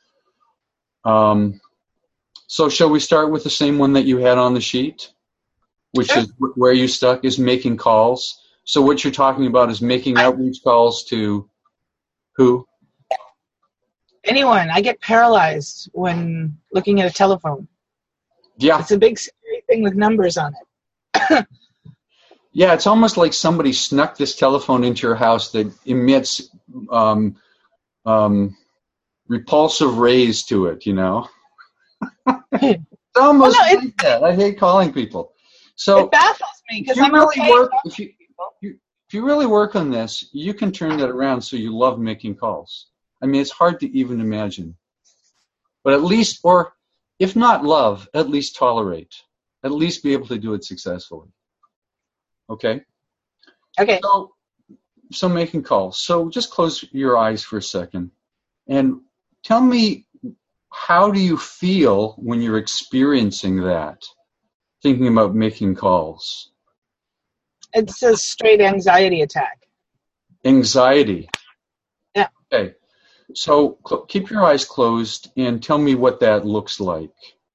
A: Um, so shall we start with the same one that you had on the sheet, which
G: Sure.
A: is where you stuck, is making calls. So what you're talking about is making outreach calls to who?
G: Anyone. I get paralyzed when looking at a telephone.
A: Yeah.
G: It's a big scary thing with numbers on it.
A: Yeah, it's almost like somebody snuck this telephone into your house that emits um, um, repulsive rays to it, you know? It's almost
G: Well, no,
A: like that. I hate calling people. So
G: it baffles me because
A: if you
G: I'm
A: really
G: okay.
A: work, if you, you, if you really work on this, you can turn that around so you love making calls. I mean, it's hard to even imagine. But at least, or if not love, at least tolerate. At least be able to do it successfully. Okay?
G: Okay.
A: So, so making calls. So just close your eyes for a second and tell me, how do you feel when you're experiencing that, thinking about making calls?
G: It's a straight anxiety attack.
A: Anxiety.
G: Yeah.
A: Okay. So cl- keep your eyes closed and tell me what that looks like.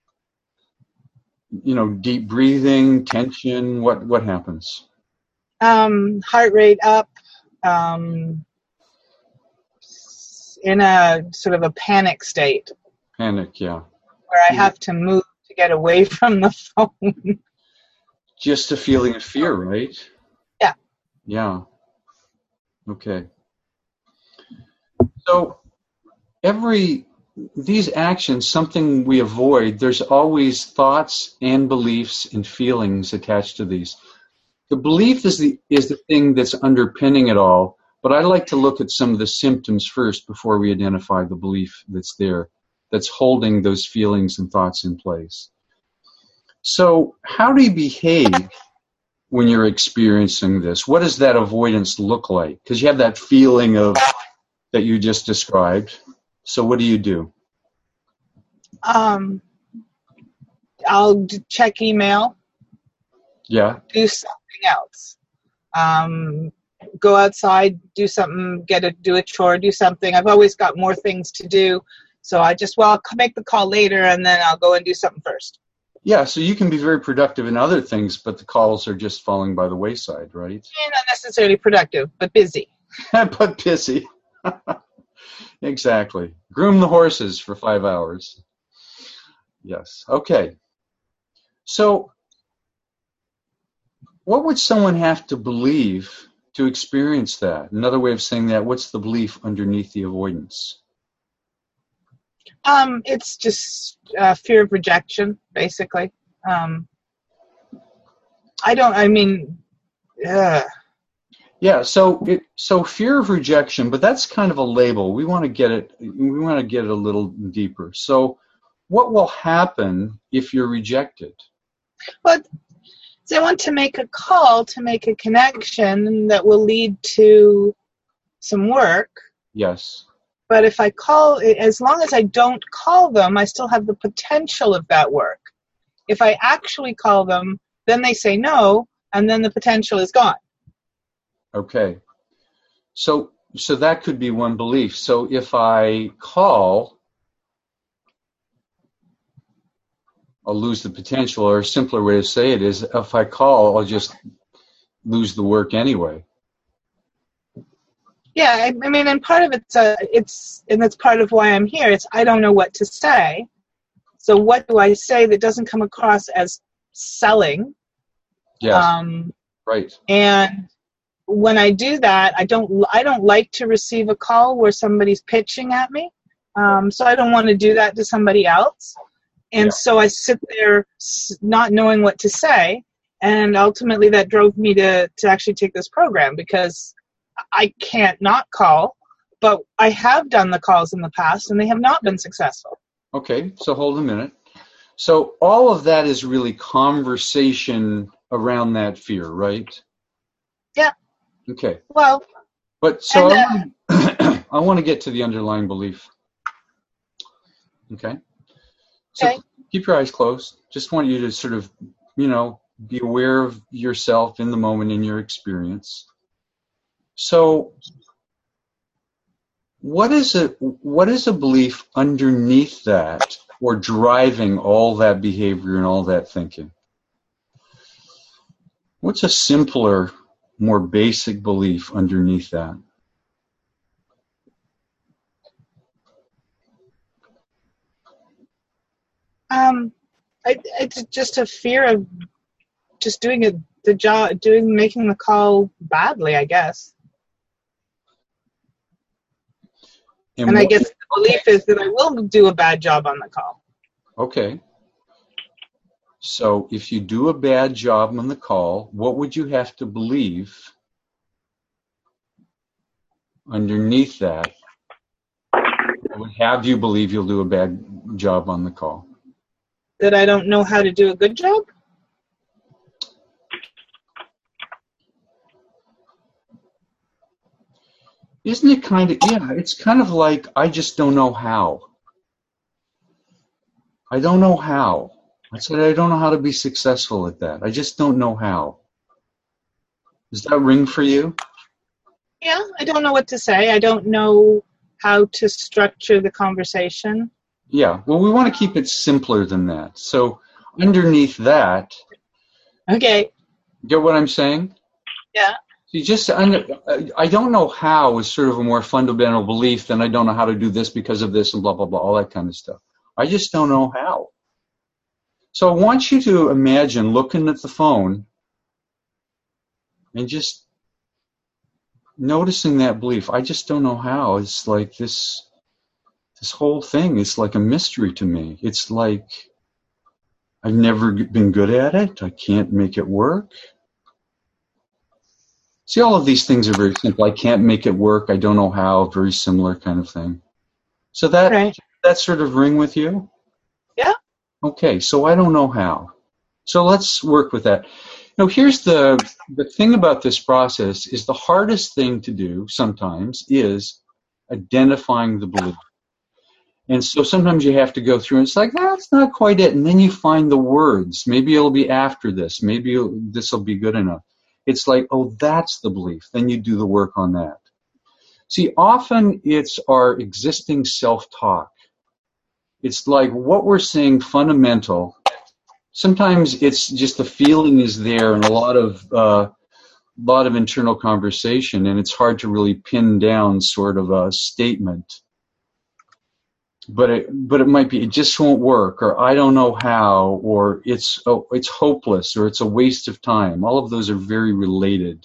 A: You know, deep breathing, tension, what, what happens?
G: Um, heart rate up, um, in a sort of a panic state
A: Panic, yeah.
G: where I have to move to get away from the phone.
A: Just a feeling of fear, right?
G: Yeah.
A: Yeah. Okay. So every, these actions, something we avoid, there's always thoughts and beliefs and feelings attached to these. The belief is the is the thing that's underpinning it all, but I like to look at some of the symptoms first before we identify the belief that's there, that's holding those feelings and thoughts in place. So how do you behave when you're experiencing this? What does that avoidance look like? Because you have that feeling of that you just described. So what do you do?
G: Um, I'll d- check email.
A: Yeah.
G: Do something else. Um, go outside, do something, get a do a chore, do something. I've always got more things to do, so I just well, I'll make the call later, and then I'll go and do something first.
A: Yeah, so you can be very productive in other things, but the calls are just falling by the wayside, right?
G: Yeah, not necessarily productive, but busy.
A: But busy. Exactly. Groom the horses for five hours. Yes. Okay. So what would someone have to believe to experience that? Another way of saying that, what's the belief underneath the avoidance?
G: Um, it's just uh, fear of rejection, basically. Um, I don't. I mean, uh,
A: yeah. So it so fear of rejection, but that's kind of a label. We want to get it. We want to get it a little deeper. So, what will happen if you're rejected?
G: but So I want to make a call to make a connection that will lead to some work.
A: Yes.
G: But if I call, as long as I don't call them, I still have the potential of that work. If I actually call them, then they say no, and then the potential is gone.
A: Okay. So so that could be one belief. So if I call, I'll lose the potential, or a simpler way to say it is, if I call, I'll just lose the work anyway.
G: Yeah, I, I mean, and part of it's, uh, it's, and that's part of why I'm here. It's I don't know what to say. So what do I say that doesn't come across as selling?
A: Yes.
G: Um,
A: right.
G: And when I do that, I don't, I don't like to receive a call where somebody's pitching at me. Um, so I don't want to do that to somebody else. And
A: Yeah.
G: so I sit there not knowing what to say. And ultimately that drove me to, to actually take this program, because I can't not call, but I have done the calls in the past and they have not been successful.
A: Okay, so hold a minute. So all of that is really conversation around that fear, right?
G: Yeah.
A: Okay.
G: Well,
A: but so
G: and, uh,
A: I, want, I want to get to the underlying belief. Okay. So
G: okay.
A: Keep your eyes closed. Just want you to sort of, you know, be aware of yourself in the moment, in your experience. So what is a what is a belief underneath that, or driving all that behavior and all that thinking? What's a simpler, more basic belief underneath that?
G: Um, I, it's just a fear of just doing it, the job, doing, making the call badly, I guess. And, and I guess the belief is that I will do a bad job on the call.
A: Okay. So if you do a bad job on the call, what would you have to believe underneath that that would have you believe you'll do a bad job on the call?
G: That I don't know how to do a good job?
A: Isn't it kind of, yeah, it's kind of like, I just don't know how. I don't know how. I said, I don't know how to be successful at that. I just don't know how. Does that ring for you?
G: Yeah, I don't know what to say. I don't know how to structure the conversation.
A: Yeah, well, we want to keep it simpler than that. So underneath that,
G: okay,
A: get what I'm saying?
G: Yeah.
A: You just, I don't know how is sort of a more fundamental belief than I don't know how to do this because of this and blah, blah, blah, all that kind of stuff. I just don't know how. So I want you to imagine looking at the phone and just noticing that belief. I just don't know how. It's like this, this whole thing is like a mystery to me. It's like I've never been good at it. I can't make it work. See, all of these things are very simple. I can't make it work. I don't know how. Very similar kind of thing. So that
G: right.
A: that sort of ring with you?
G: Yeah.
A: Okay, so I don't know how. So let's work with that. Now, here's the the thing about this process is the hardest thing to do sometimes is identifying the belief. And so sometimes you have to go through and it's like, that's not quite it. And then you find the words. Maybe it'll be after this. Maybe this will be good enough. It's like, oh, that's the belief. Then you do the work on that. See, often it's our existing self-talk. It's like what we're saying fundamental. Sometimes it's just the feeling is there and a lot of uh, lot of internal conversation, and it's hard to really pin down sort of a statement. But it but it might be it just won't work, or I don't know how, or it's oh, it's hopeless, or it's a waste of time. All of those are very related.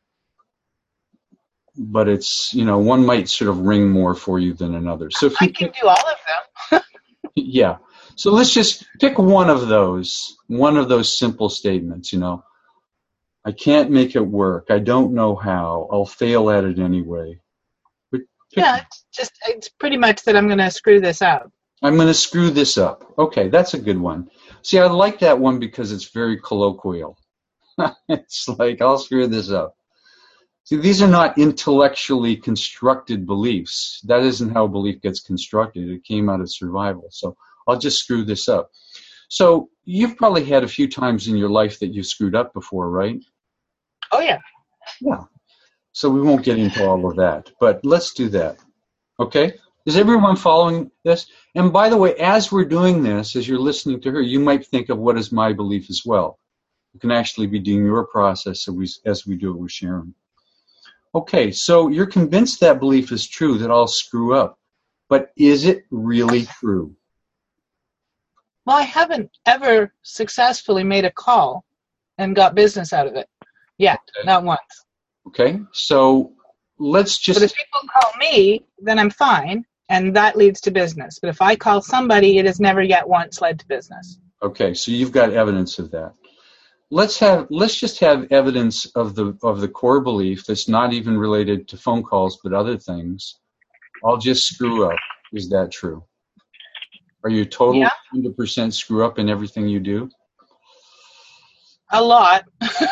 A: But it's, you know, one might sort of ring more for you than another. So if you
G: I can pick, do all of them.
A: yeah. So let's just pick one of those, one of those simple statements, you know. I can't make it work. I don't know how. I'll fail at it anyway.
G: Yeah, it's just it's pretty much that I'm going to screw this up.
A: I'm going to screw this up. Okay, that's a good one. See, I like that one because it's very colloquial. It's like, I'll screw this up. See, these are not intellectually constructed beliefs. That isn't how a belief gets constructed. It came out of survival. So I'll just screw this up. So you've probably had a few times in your life that you screwed up before, right?
G: Oh, yeah.
A: Yeah. So we won't get into all of that, but let's do that. Okay? Is everyone following this? And by the way, as we're doing this, as you're listening to her, you might think of what is my belief as well. You can actually be doing your process as we, as we do it with Sharon. Okay, so you're convinced that belief is true, that I'll screw up. But is it really true?
G: Well, I haven't ever successfully made a call and got business out of it yet,
A: Okay.
G: not once.
A: Okay, so let's just...
G: But if people call me, then I'm fine, and that leads to business. But if I call somebody, it has never yet once led to business.
A: Okay, so you've got evidence of that. Let's have let's just have evidence of the of the core belief that's not even related to phone calls but other things. I'll just screw up. Is that true? Are you total
G: Yeah.
A: one hundred percent screw up in everything you do?
G: A lot.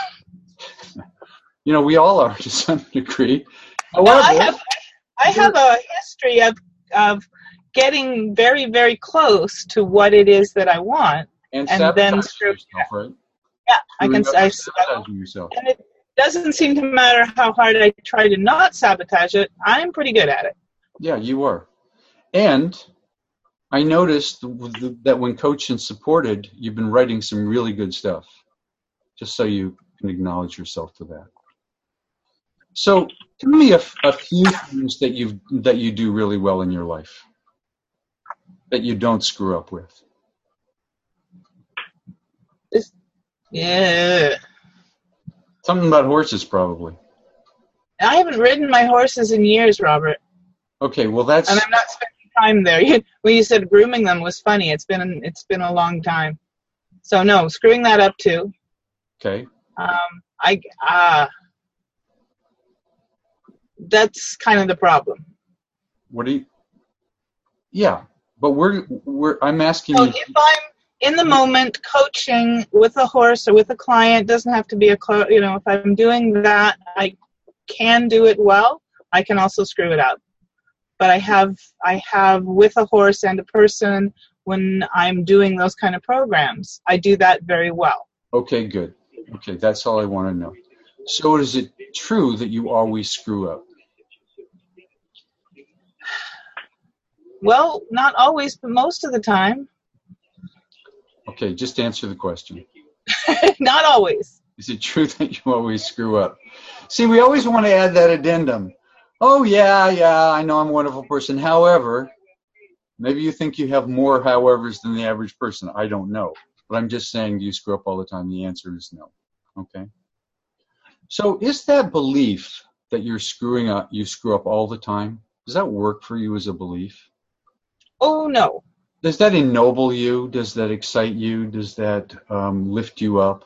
A: You know, we all are to some degree.
G: No,
A: However,
G: I have I have a history of of getting very, very close to what it is that I want,
A: and,
G: and
A: sabotaging
G: then screw
A: yourself, right?
G: yeah, I can
A: Screwing up
G: I,
A: and sabotaging yourself.
G: and it doesn't seem to matter how hard I try to not sabotage it. I'm pretty good at it.
A: Yeah, you are. And I noticed that when coached and supported, you've been writing some really good stuff, just so you can acknowledge yourself for that. So tell me a, a few things that you that you do really well in your life that you don't screw up with.
G: It's, yeah.
A: Something about horses, probably.
G: I haven't ridden my horses in years, Robert,
A: Okay, well that's
G: and I'm not spending time there. You, when you said grooming them was funny, it's been it's been a long time. So no, screwing that up too.
A: okay.
G: Um, I uh, that's kind of the problem.
A: What do you? Yeah, but we're we're. I'm asking
G: So
A: you.
G: if I'm in the moment coaching with a horse or with a client, doesn't have to be a co- you know. If I'm doing that, I can do it well. I can also screw it up. But I have I have with a horse and a person when I'm doing those kind of programs. I do that very well.
A: Okay, good. Okay, that's all I want to know. So is it true that you always screw up?
G: Well, not always, but most of the time.
A: Okay, just answer the question.
G: Not always.
A: Is it true that you always screw up? See, we always want to add that addendum. Oh, yeah, yeah, I know I'm a wonderful person. However, maybe you think you have more howevers than the average person. I don't know. But I'm just saying, do you screw up all the time? The answer is no. Okay? So is that belief that you're screwing up, you screw up all the time, does that work for you as a belief?
G: Oh, no.
A: Does that ennoble you? Does that excite you? Does that um, lift you up?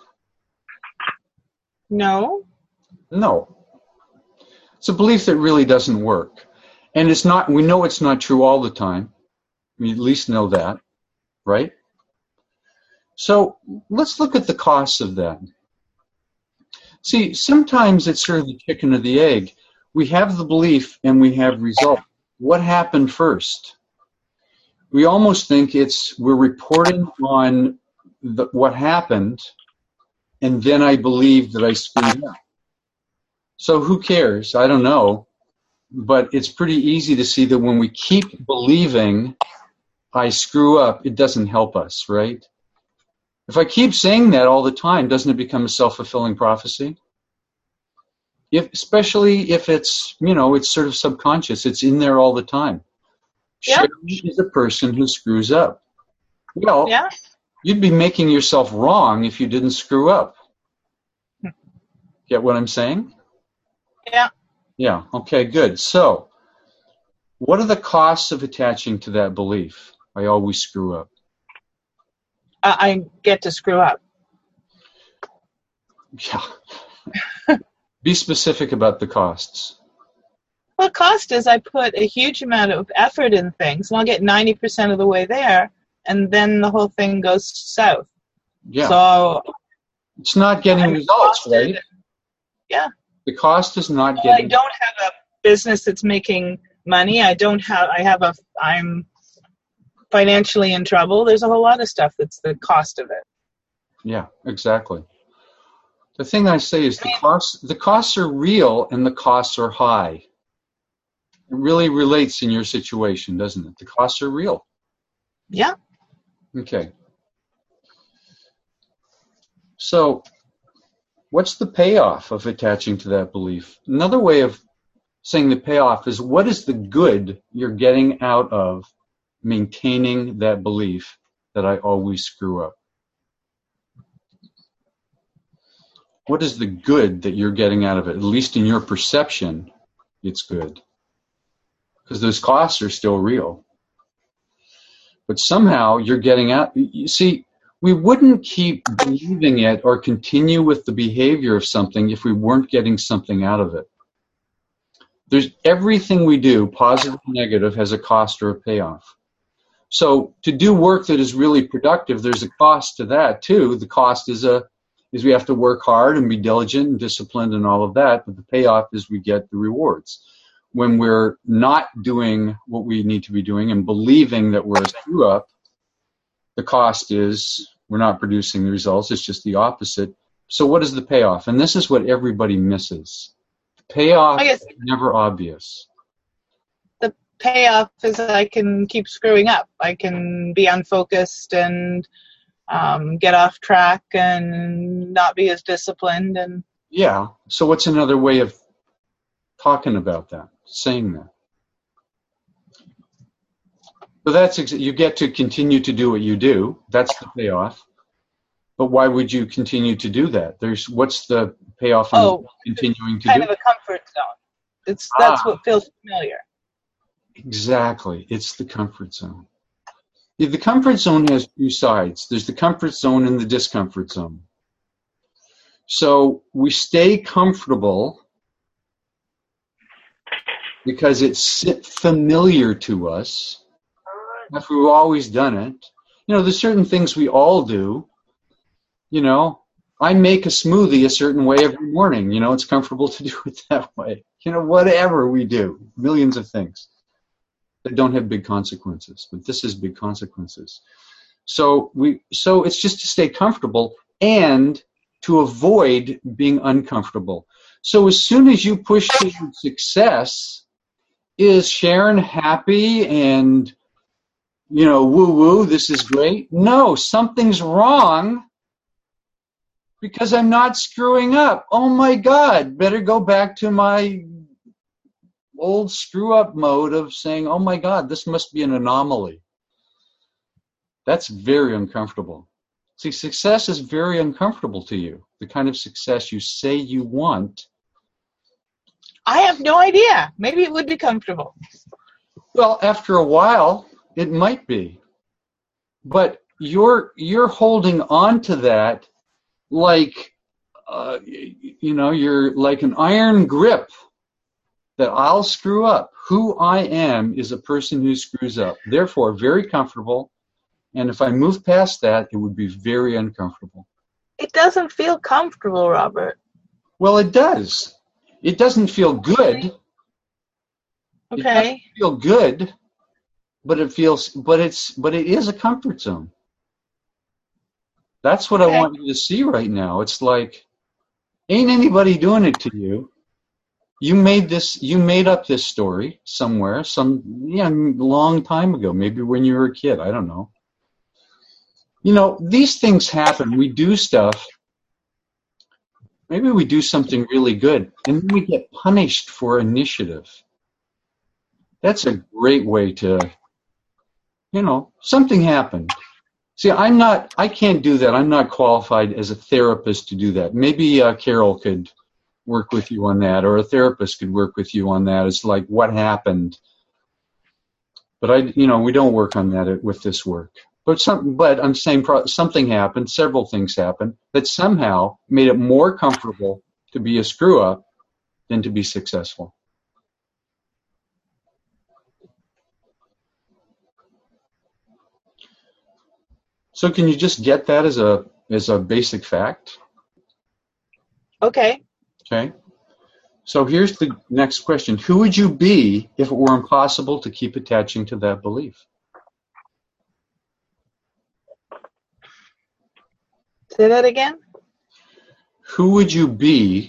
G: No.
A: No. It's a belief that really doesn't work. And it's not, we know it's not true all the time. We at least know that, right? So let's look at the costs of that. See, sometimes it's sort of the chicken or the egg. We have the belief and we have result. What happened first? We almost think it's, we're reporting on the, what happened, and then I believe that I screwed up. So who cares? I don't know. But it's pretty easy to see that when we keep believing I screw up, it doesn't help us, right? If I keep saying that all the time, doesn't it become a self-fulfilling prophecy? If, especially if it's, you know, it's sort of subconscious. It's in there all the time.
G: Yeah.
A: Sharon is a person who screws up. Well,
G: Yeah.
A: you'd be making yourself wrong if you didn't screw up. Get what I'm saying?
G: Yeah.
A: Yeah, okay, good. So, what are the costs of attaching to that belief? I always screw up.
G: I, I get to screw up.
A: Yeah. Be specific about the costs.
G: Well, cost is I put a huge amount of effort in things, and I'll get ninety percent of the way there, and then the whole thing goes south.
A: Yeah.
G: So
A: It's not getting results, right?
G: Yeah.
A: The cost is not
G: Well,
A: getting.
G: I don't have a business that's making money. I don't have. I have a. I'm financially in trouble. There's a whole lot of stuff that's the cost of it.
A: Yeah, exactly. The thing I say is the costs. The costs are real and the costs are high. It really relates in your situation, doesn't it? The costs are real.
G: Yeah.
A: Okay. So, what's the payoff of attaching to that belief? Another way of saying the payoff is what is the good you're getting out of maintaining that belief that I always screw up? What is the good that you're getting out of it? At least in your perception, it's good. Because those costs are still real. But somehow you're getting out. You see, we wouldn't keep believing it or continue with the behavior of something if we weren't getting something out of it. There's everything we do, positive and negative, has a cost or a payoff. So to do work that is really productive, there's a cost to that too. The cost is a is we have to work hard and be diligent and disciplined and all of that, but the payoff is we get the rewards. When we're not doing what we need to be doing and believing that we're a screw up, the cost is we're not producing the results. It's just the opposite. So what is the payoff? And this is what everybody misses. The payoff is never obvious.
G: The payoff is that I can keep screwing up. I can be unfocused and um, get off track and not be as disciplined. And
A: yeah. So what's another way of talking about that, saying that? So that's ex- you get to continue to do what you do. That's the payoff. But why would you continue to do that? There's what's the payoff in
G: oh,
A: continuing to
G: kind
A: do?
G: Kind of a comfort zone. It's that's
A: ah,
G: what feels familiar.
A: Exactly. It's the comfort zone. Yeah, the comfort zone has two sides. There's the comfort zone and the discomfort zone. So we stay comfortable because it's familiar to us. If we've always done it. You know, there's certain things we all do. You know, I make a smoothie a certain way every morning. You know, it's comfortable to do it that way. You know, whatever we do, millions of things that don't have big consequences. But this has big consequences. So we, so it's just to stay comfortable and to avoid being uncomfortable. So as soon as you push to success, is Sharon happy and, you know, woo-woo, this is great? No, something's wrong because I'm not screwing up. Oh, my God, better go back to my old screw-up mode of saying, oh, my God, this must be an anomaly. That's very uncomfortable. See, success is very uncomfortable to you, the kind of success you say you want.
G: I have no idea. Maybe it would be comfortable.
A: Well, after a while, it might be. But you're you're holding on to that like, uh, you know, you're like an iron grip that I'll screw up. Who I am is a person who screws up. Therefore, very comfortable. And if I move past that, it would be very uncomfortable.
G: It doesn't feel comfortable, Robert.
A: Well, it does. It doesn't feel good.
G: Okay.
A: It doesn't feel good, but it feels, but it's, but it is a comfort zone. That's what okay. I want you to see right now. It's like, ain't anybody doing it to you. You made this, you made up this story somewhere, some, yeah, long time ago, maybe when you were a kid. I don't know. You know, these things happen. We do stuff. Maybe we do something really good, and then we get punished for initiative. That's a great way to, you know, something happened. See, I'm not, I can't do that. I'm not qualified as a therapist to do that. Maybe uh, Carol could work with you on that, or a therapist could work with you on that. It's like, what happened? But I, you know, we don't work on that with this work. But some, but I'm saying something happened, several things happened, that somehow made it more comfortable to be a screw-up than to be successful. So can you just get that as a as a basic fact?
G: Okay.
A: Okay. So here's the next question. Who would you be if it were impossible to keep attaching to that belief?
G: Say that again?
A: Who would you be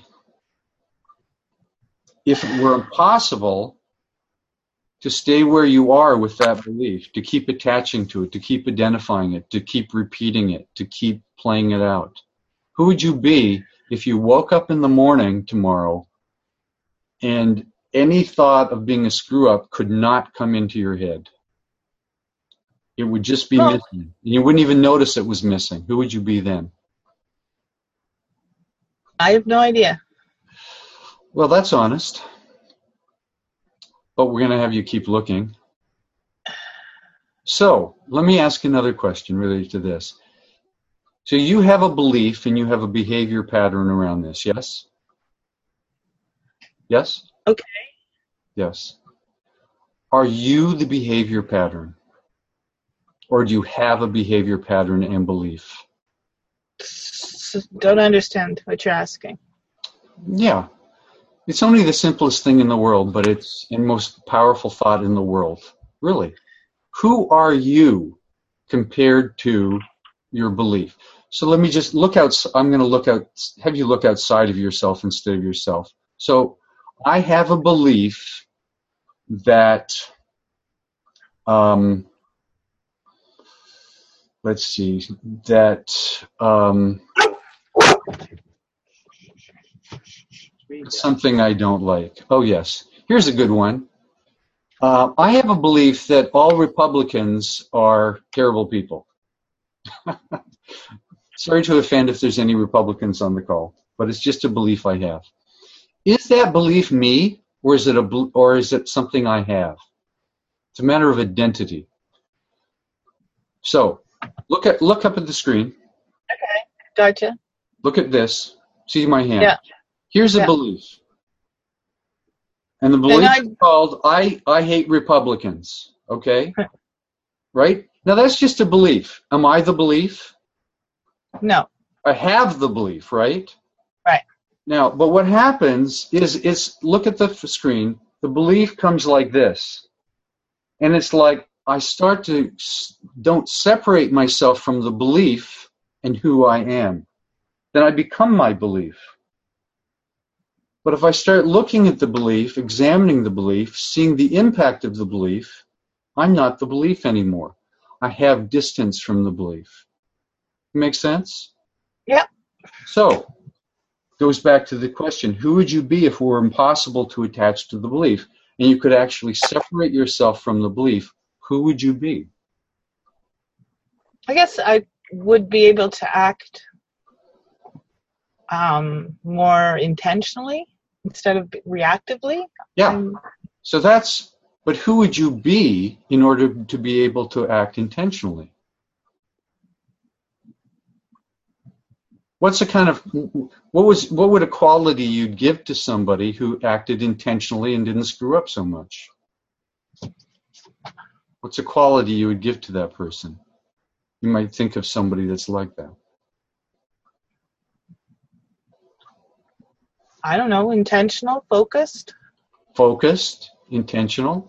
A: if it were impossible to stay where you are with that belief, to keep attaching to it, to keep identifying it, to keep repeating it, to keep playing it out? Who would you be if you woke up in the morning tomorrow and any thought of being a screw-up could not come into your head? It would just be
G: Oh.
A: missing. And you wouldn't even notice it was missing. Who would you be then?
G: I have no idea.
A: Well, that's honest. But we're going to have you keep looking. So, let me ask another question related to this. So you have a belief and you have a behavior pattern around this, yes? Yes?
G: Okay.
A: Yes. Are you the behavior pattern? Or do you have a behavior pattern and belief?
G: S- Don't understand what you're asking.
A: Yeah. It's only the simplest thing in the world, but it's the most powerful thought in the world. Really. Who are you compared to your belief? So let me just look out. I'm going to look out, have you look outside of yourself instead of yourself. So I have a belief that, um, let's see, that, um, something I don't like. Oh, yes. Here's a good one. Uh, I have a belief that all Republicans are terrible people. Sorry to offend if there's any Republicans on the call, but it's just a belief I have. Is that belief me, or is it a, or is it something I have? It's a matter of identity. So, look at look up at the screen.
G: Okay. Gotcha.
A: Look at this. See my hand.
G: Yeah.
A: Here's a
G: Yeah.
A: belief. And the belief
G: I-
A: is called, I, I hate Republicans. Okay? Right? Now that's just a belief. Am I the belief?
G: No.
A: I have the belief, right?
G: Right.
A: Now, but what happens is, it's, look at the f- screen. The belief comes like this. And it's like, I start to, s- don't separate myself from the belief and who I am. Then I become my belief. But if I start looking at the belief, examining the belief, seeing the impact of the belief, I'm not the belief anymore. I have distance from the belief. Make sense?
G: Yep.
A: So, goes back to the question, who would you be if it were impossible to attach to the belief and you could actually separate yourself from the belief? Who would you be?
G: I guess I would be able to act um, more intentionally instead of reactively.
A: Yeah.
G: Um,
A: So that's, but who would you be in order to be able to act intentionally? What's the kind of, what was, what would a quality you'd give to somebody who acted intentionally and didn't screw up so much? What's a quality you would give to that person? You might think of somebody that's like that.
G: I don't know, intentional, focused.
A: Focused, intentional.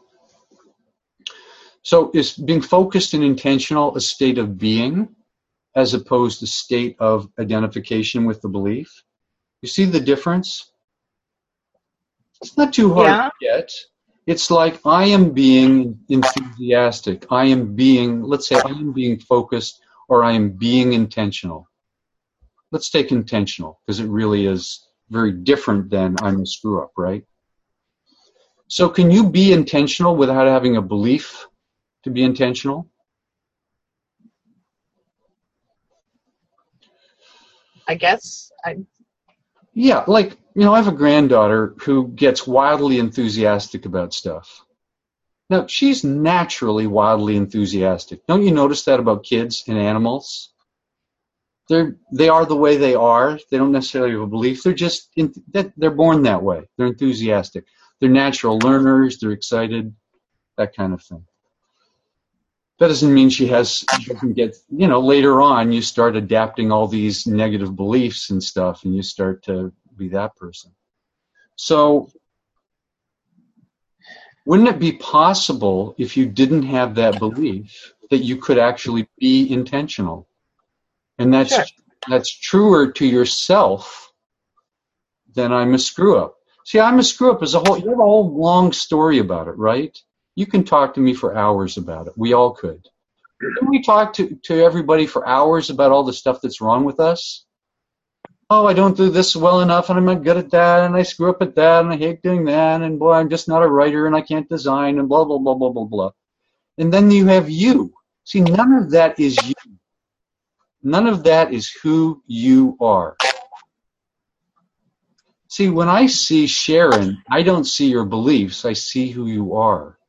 A: So is being focused and intentional a state of being as opposed to state of identification with the belief? You see the difference? It's not too hard
G: Yeah.
A: to get. It's like I am being enthusiastic. I am being, let's say I am being focused, or I am being intentional. Let's take intentional, because it really is very different than I'm a screw up, right? So can you be intentional without having a belief to be intentional?
G: I guess. I,
A: Yeah, like, you know, I have a granddaughter who gets wildly enthusiastic about stuff. Now, she's naturally wildly enthusiastic. Don't you notice that about kids and animals? They're, they are the way they are. They don't necessarily have a belief. They're just, in, they're born that way. They're enthusiastic. They're natural learners. They're excited, that kind of thing. That doesn't mean she has, she doesn't get, you know, later on you start adapting all these negative beliefs and stuff, and you start to be that person. So wouldn't it be possible, if you didn't have that belief, that you could actually be intentional? And that's
G: Sure.
A: that's truer to yourself than I'm a screw-up. See, I'm a screw-up is a whole, you have a whole long story about it, right? You can talk to me for hours about it. We all could. Can we talk to, to everybody for hours about all the stuff that's wrong with us? Oh, I don't do this well enough, and I'm not good at that, and I screw up at that, and I hate doing that, and boy, I'm just not a writer, and I can't design, and blah, blah, blah, blah, blah, blah. And then you have you. See, none of that is you. None of that is who you are. See, when I see Sharon, I don't see your beliefs, I see who you are.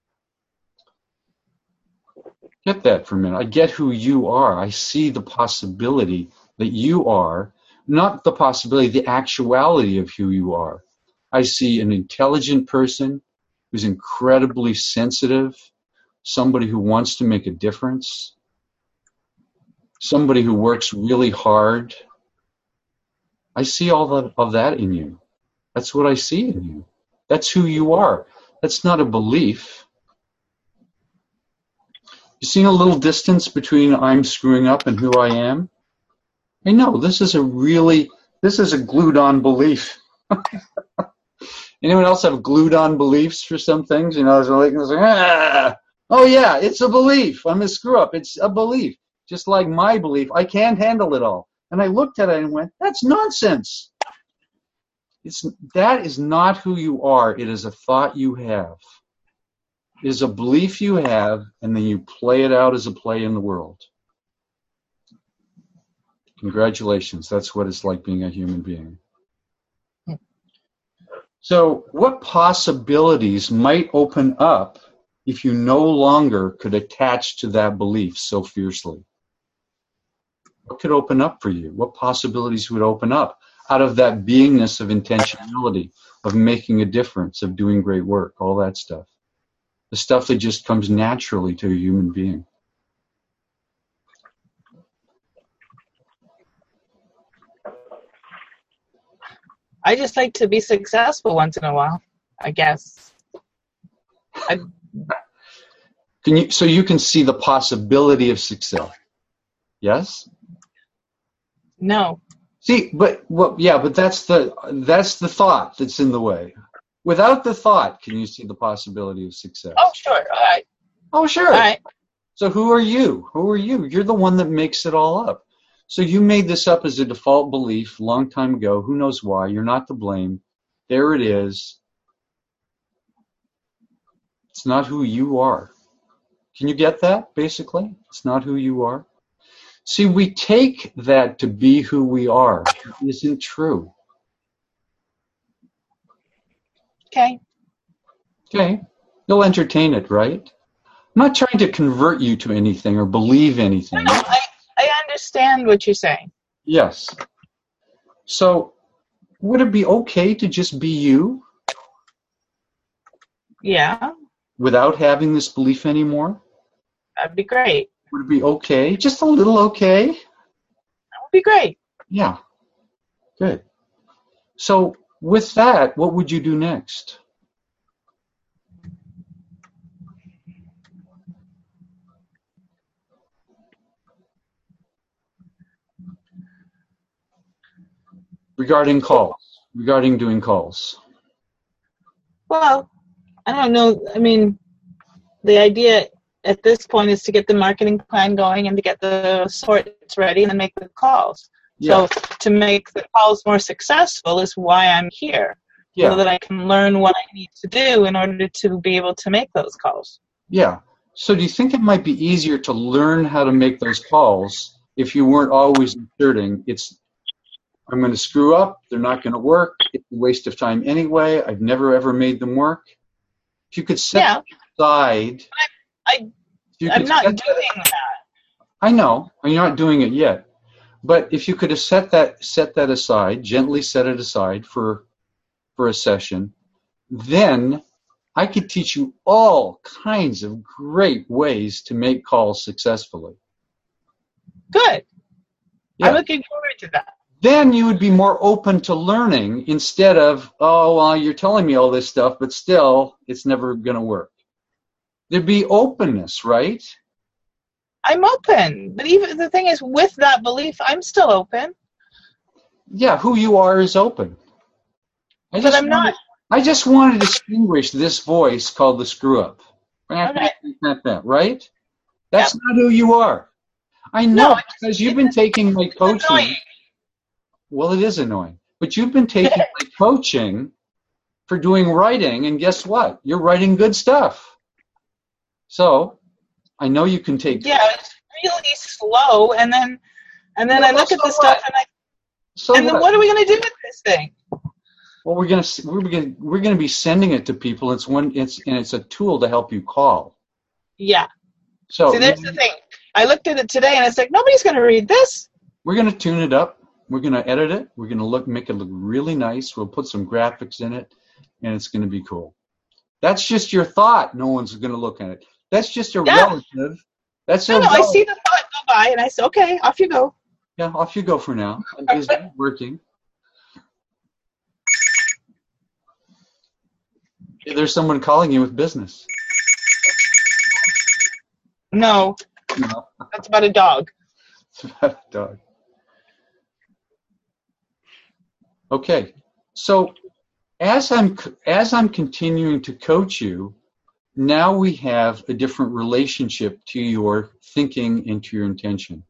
A: Get that for a minute. I get who you are. I see the possibility that you are, not the possibility, the actuality of who you are. I see an intelligent person who's incredibly sensitive, somebody who wants to make a difference, somebody who works really hard. I see all of, of that in you. That's what I see in you. That's who you are. That's not a belief. You see a little distance between I'm screwing up and who I am? I know, this is a really, this is a glued-on belief. Anyone else have glued-on beliefs for some things? You know, it's like, ah, oh yeah, it's a belief. I'm a screw-up. It's a belief. Just like my belief, I can't handle it all. And I looked at it and went, that's nonsense. It's, that is not who you are. It is a thought you have. It is a belief you have, and then you play it out as a play in the world. Congratulations. That's what it's like being a human being. So what possibilities might open up if you no longer could attach to that belief so fiercely? What could open up for you? What possibilities would open up out of that beingness of intentionality, of making a difference, of doing great work, all that stuff? The stuff that just comes naturally to a human being.
G: I just like to be successful once in a while, I guess. I,
A: Can you, so you can see the possibility of success. Yes?
G: no.
A: See, but well, yeah, but that's the that's the thought that's in the way. Without the thought, can you see the possibility of success?
G: Oh, sure. All right.
A: Oh, sure.
G: All right.
A: So who are you? Who are you? You're the one that makes it all up. So you made this up as a default belief a long time ago. Who knows why? You're not to blame. There it is. It's not who you are. Can you get that, basically? It's not who you are. See, we take that to be who we are. It isn't true.
G: Okay.
A: Okay. You'll entertain it, right? I'm not trying to convert you to anything or believe anything.
G: No, I, I understand what you're saying.
A: Yes. So, would it be okay to just be you
G: Yeah,
A: without having this belief anymore?
G: that'd be great.
A: Would it be okay? Just a little okay?
G: That would be great.
A: Yeah. Good. So, with that, what would you do next? Regarding calls, regarding doing calls.
G: Well, I don't know. I mean, the idea at this point is to get the marketing plan going and to get the sorts ready and then make the calls.
A: Yeah.
G: So to make the calls more successful is why I'm here,
A: Yeah.
G: so that I can learn what I need to do in order to be able to make those calls.
A: Yeah. So do you think it might be easier to learn how to make those calls if you weren't always inserting, it's, I'm going to screw up, they're not going to work, it's a waste of time anyway, I've never ever made them work? If you could set
G: Yeah.
A: that aside.
G: I,
A: you
G: I'm
A: could
G: not
A: set
G: doing
A: that,
G: that.
A: I know, you're not doing it yet. But if you could have set that set that aside, gently set it aside for for a session, then I could teach you all kinds of great ways to make calls successfully.
G: Good.
A: Yeah.
G: I'm looking forward to that.
A: then you would be more open to learning instead of, oh, well, you're telling me all this stuff, but still, it's never going to work. There'd be openness, right?
G: I'm open. But even the thing is, with that belief, I'm still open.
A: Yeah, who you are is open. I
G: But I'm
A: wanted,
G: not.
A: I just want to distinguish this voice called the screw up.
G: Okay.
A: Right? That's
G: Yep.
A: not who you are. I know,
G: No,
A: because you've been taking my coaching.
G: annoying.
A: Well, it is annoying. But you've been taking my coaching for doing writing, and guess what? You're writing good stuff. So, I know you can take...
G: Yeah, it's really slow, and then and then
A: Well,
G: I look at
A: so
G: the stuff,
A: what?
G: and I
A: So
G: and then
A: what?
G: what are we going to do with this thing?
A: Well, we're gonna we're gonna we're gonna be sending it to people. It's one it's and it's a tool to help you call.
G: Yeah.
A: So
G: See, there's the thing. I looked at it today, and it's like, nobody's going to read this.
A: we're gonna tune it up. We're gonna edit it. We're gonna look make it look really nice. We'll put some graphics in it, and it's gonna be cool. That's just your thought. No one's gonna look at it. That's just a
G: Yeah.
A: relative. That's
G: No,
A: a
G: no, I
A: rel-
G: see the thought go by, and I say, okay, off you go.
A: Yeah, off you go for now. I'm busy working. There's someone calling you with business.
G: No,
A: No.
G: that's about a dog.
A: Dog. Okay, so as I'm as I'm continuing to coach you, now we have a different relationship to your thinking and to your intention.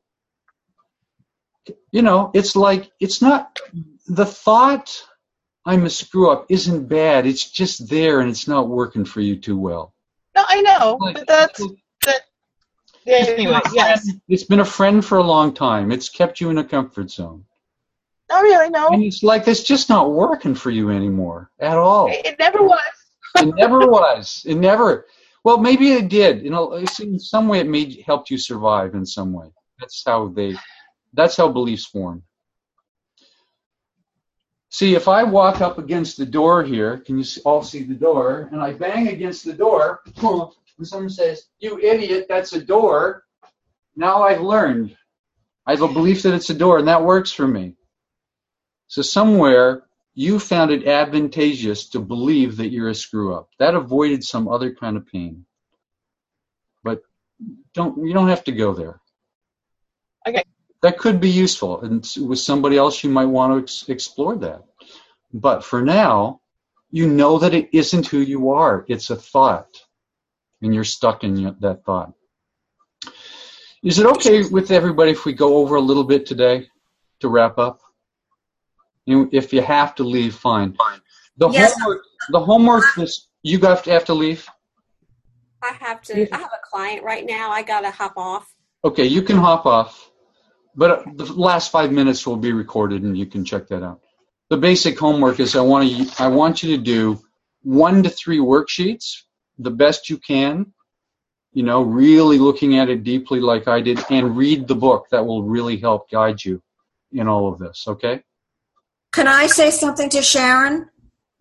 A: You know, it's like it's not the thought I'm a screw up isn't bad. It's just there and it's not working for you too well.
G: No, I know, but that's that. Yeah, anyway, yes.
A: It's been a friend for a long time. It's kept you in a comfort zone.
G: No, really, no.
A: And it's like it's just not working for you anymore at all.
G: It, it never was.
A: It never was. It never. Well, maybe it did. You know, in some way, it made helped you survive in some way. That's how they. That's how beliefs form. See, if I walk up against the door here, can you all see the door? And I bang against the door, and someone says, "You idiot! That's a door." Now I've learned. I have a belief that it's a door, and that works for me. So somewhere you found it advantageous to believe that you're a screw-up. That avoided some other kind of pain. But don't you don't have to go there.
G: Okay.
A: That could be useful, and with somebody else you might want to ex- explore that. But for now, you know that it isn't who you are. It's a thought, and you're stuck in that thought. Is it okay with everybody if we go over a little bit today to wrap up? If you have to leave, fine. The
B: Yes.
A: homework, the homework is you have to have to leave.
C: I have to. I have a client right now. I gotta hop off.
A: Okay, you can hop off, but the last five minutes will be recorded, and you can check that out. The basic homework is I want you, I want you to do one to three worksheets, the best you can. You know, really looking at it deeply, like I did, and read the book. That will really help guide you in all of this. Okay.
B: Can I say something to Sharon?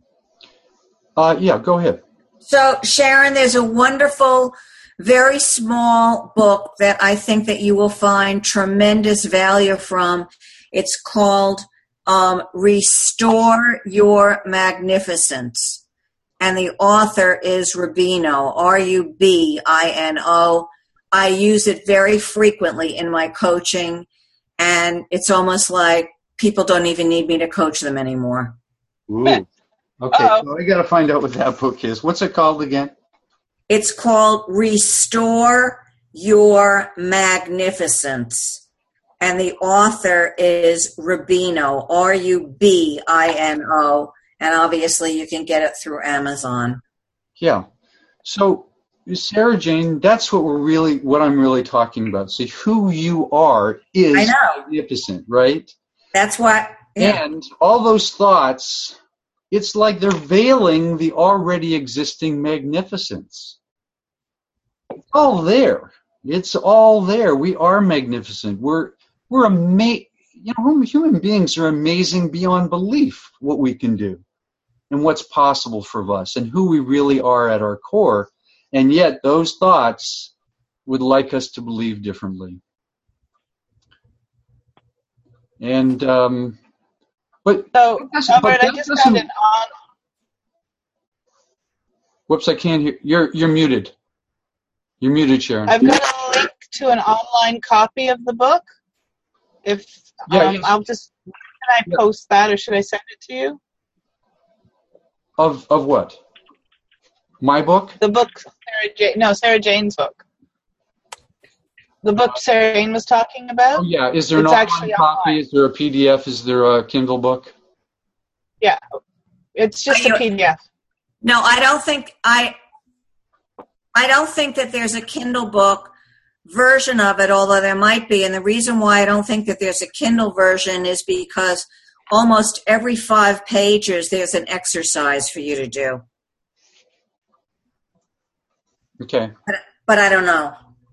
A: Uh, yeah, go ahead.
B: So, Sharon, there's a wonderful, very small book that I think that you will find tremendous value from. It's called um, Restore Your Magnificence. And the author is Rubino, R U B I N O. I use it very frequently in my coaching, and it's almost like people don't even need me to coach them anymore.
A: Ooh. Okay,
G: Uh-oh.
A: so I got to find out what that book is. What's it called again?
B: It's called Restore Your Magnificence. And the author is Rubino, R U B I N O. And obviously you can get it through Amazon.
A: Yeah. So, Sarah Jane, that's what we're really, what I'm really talking about. See, who you are is
B: I know.
A: magnificent, right?
B: That's what, yeah.
A: And all those thoughts, it's like they're veiling the already existing magnificence. It's all there. It's all there. We are magnificent. We're we're ama- you know, human beings are amazing beyond belief what we can do and what's possible for us and who we really are at our core. And yet those thoughts would like us to believe differently. And um, but
G: So,
A: that doesn't- but
G: Robert, I
A: that
G: just
A: doesn't-
G: found an on.
A: Whoops, I can't hear. You're you're muted. You're muted, Sharon.
G: I've got a link to an online copy of the book. If
A: Yeah,
G: um,
A: yes.
G: I'll just can I
A: Yeah.
G: post that, or should I send it to you?
A: Of of what? My book?
G: The book, Sarah Jane, no, Sarah Jane's book. The book Sarah Jane was talking about.
A: Oh yeah. Is there an
G: It's
A: online
G: actually
A: copy?
G: online.
A: Is there a P D F? Is there a Kindle book?
G: Yeah, it's just
B: Are
G: a
B: you-
G: P D F.
B: No, I don't think I. I don't think that there's a Kindle book version of it, although there might be. And the reason why I don't think that there's a Kindle version is because almost every five pages there's an exercise for you to do.
A: Okay.
B: But I don't know.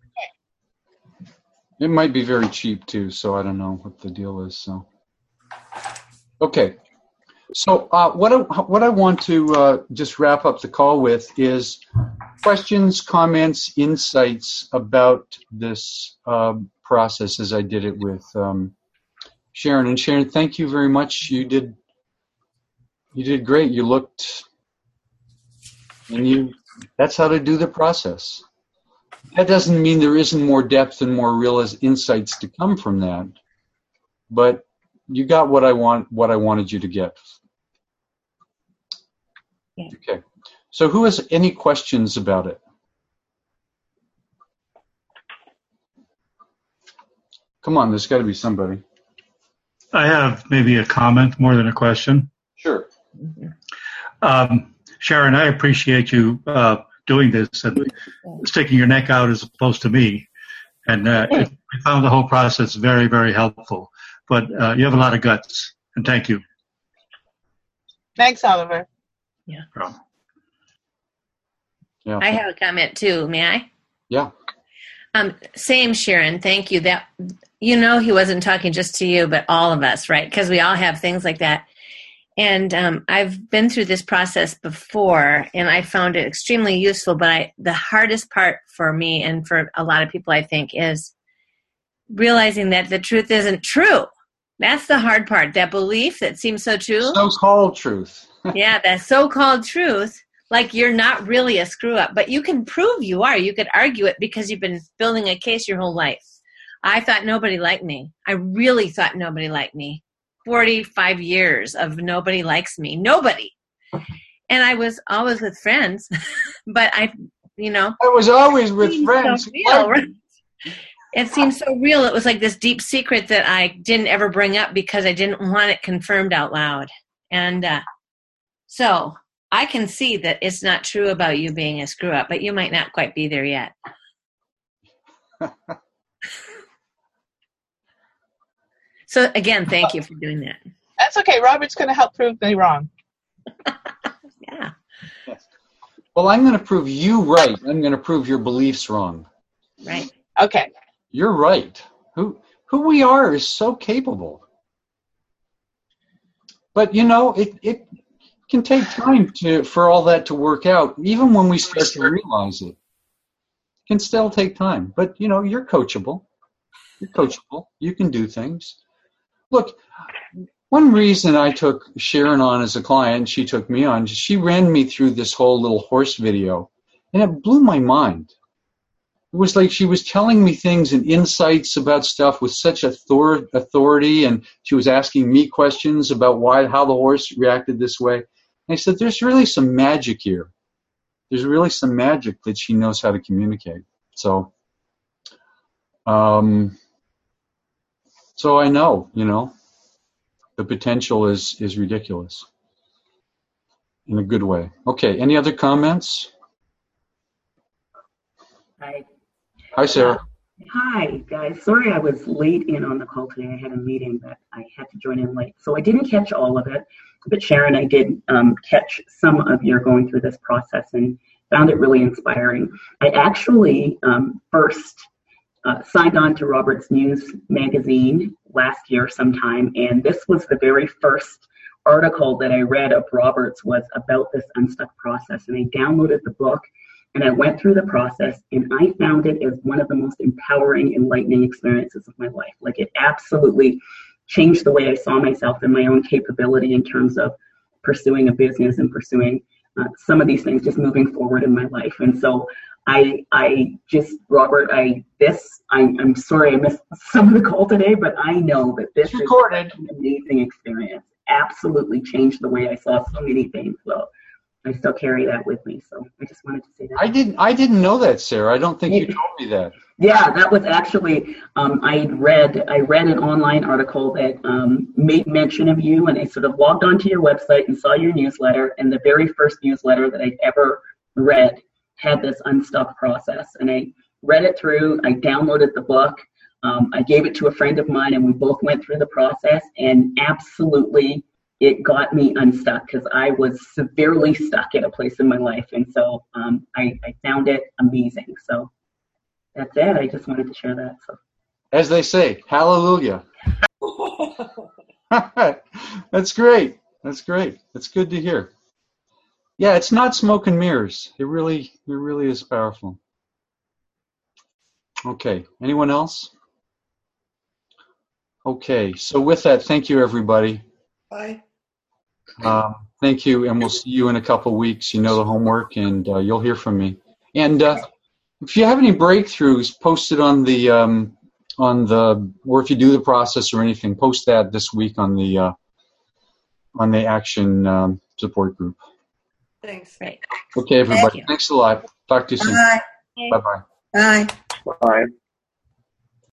A: It might be very cheap too, so I don't know what the deal is. So, okay. So uh, what I, what I want to uh, just wrap up the call with is questions, comments, insights about this uh, process as I did it with um, Sharon. And Sharon, thank you very much. You did you did great. You looked, and you that's how to do the process. That doesn't mean there isn't more depth and more real insights to come from that, but you got what I want, what I wanted you to get.
E: Yeah.
A: Okay. So who has any questions about it? Come on, there's got to be somebody.
F: I have maybe a comment more than a question.
A: Sure.
F: Um, Sharon, I appreciate you uh, doing this and sticking your neck out as opposed to me. And uh, it, I found the whole process very, very helpful. But uh, you have a lot of guts, and thank you.
G: Thanks, Oliver.
F: From.
A: Yeah.
E: I have a comment too. May I?
A: Yeah.
E: Um, same, Sharon. Thank you. That you know he wasn't talking just to you, but all of us, right? Because we all have things like that. And um, I've been through this process before, and I found it extremely useful. But I, the hardest part for me and for a lot of people, I think, is realizing that the truth isn't true. That's the hard part. That belief that seems so true.
A: So-called truth.
E: Yeah, that so-called truth, like you're not really a screw-up, but you can prove you are. You could argue it because you've been building a case your whole life. I thought nobody liked me. I really thought nobody liked me. forty-five years of nobody likes me. Nobody. And I was always with friends, but I, you know.
A: I was always with
E: It
A: friends.
E: so real, right? It seemed so real. It was like this deep secret that I didn't ever bring up because I didn't want it confirmed out loud. And uh, so I can see that it's not true about you being a screw up, but you might not quite be there yet. So again, thank you for doing that.
G: That's okay. Robert's going to help prove me wrong.
E: Yeah.
A: Well, I'm going to prove you right. I'm going to prove your beliefs wrong.
E: Right.
G: Okay.
A: You're right. Who who we are is so capable. But you know, it, it can take time to for all that to work out. Even when we start to realize it, it can still take time. But you know, you're coachable. You're coachable. You can do things. Look, one reason I took Sharon on as a client, she took me on, she ran me through this whole little horse video, and it blew my mind. It was like she was telling me things and insights about stuff with such author- authority, and she was asking me questions about why, how the horse reacted this way. And I said, there's really some magic here. There's really some magic that she knows how to communicate. So, um, so I know, you know, the potential is, is ridiculous in a good way. Okay, any other comments?
H: Hi.
A: Hi, Sarah.
H: Hi, guys. Sorry I was late in on the call today. I had a meeting that I had to join in late. So I didn't catch all of it. But Sharon, I did um, catch some of your going through this process and found it really inspiring. I actually um, first uh, signed on to Robert's News magazine last year sometime, and this was the very first article that I read of Robert's was about this Unstuck process. And I downloaded the book, and I went through the process, and I found it as one of the most empowering, enlightening experiences of my life. Like, it absolutely changed the way I saw myself and my own capability in terms of pursuing a business and pursuing uh, some of these things, just moving forward in my life. And so I, I just, Robert, I, this, I, I'm sorry I missed some of the call today, but I know that this is an amazing experience. Absolutely changed the way I saw so many things. So I still carry that with me. So I just wanted to say that.
A: I didn't, I didn't know that, Sarah. I don't think you told me that.
H: Yeah, that was actually, um, I read, I read an online article that um, made mention of you, and I sort of logged onto your website and saw your newsletter, and the very first newsletter that I'd ever read had this Unstuck process, and I read it through, I downloaded the book, um, I gave it to a friend of mine, and we both went through the process, and absolutely it got me unstuck, because I was severely stuck at a place in my life, and so um, I, I found it amazing. So that's it. I just wanted to share that. So,
A: as they say, hallelujah. That's great. That's great. That's good to hear. Yeah, it's not smoke and mirrors. It really, it really is powerful. Okay. Anyone else? Okay. So with that, thank you, everybody.
D: Bye.
A: Um, thank you, and we'll see you in a couple weeks. You know the homework, and uh, you'll hear from me. And uh, if you have any breakthroughs, post it on the um, on the, or if you do the process or anything, post that this week on the uh, on the Action um, support group.
D: Thanks.
E: Right.
A: Okay, everybody.
E: Thank
A: Thanks a lot. Talk to you soon.
B: Bye.
A: Bye-bye.
B: Bye.
I: Bye.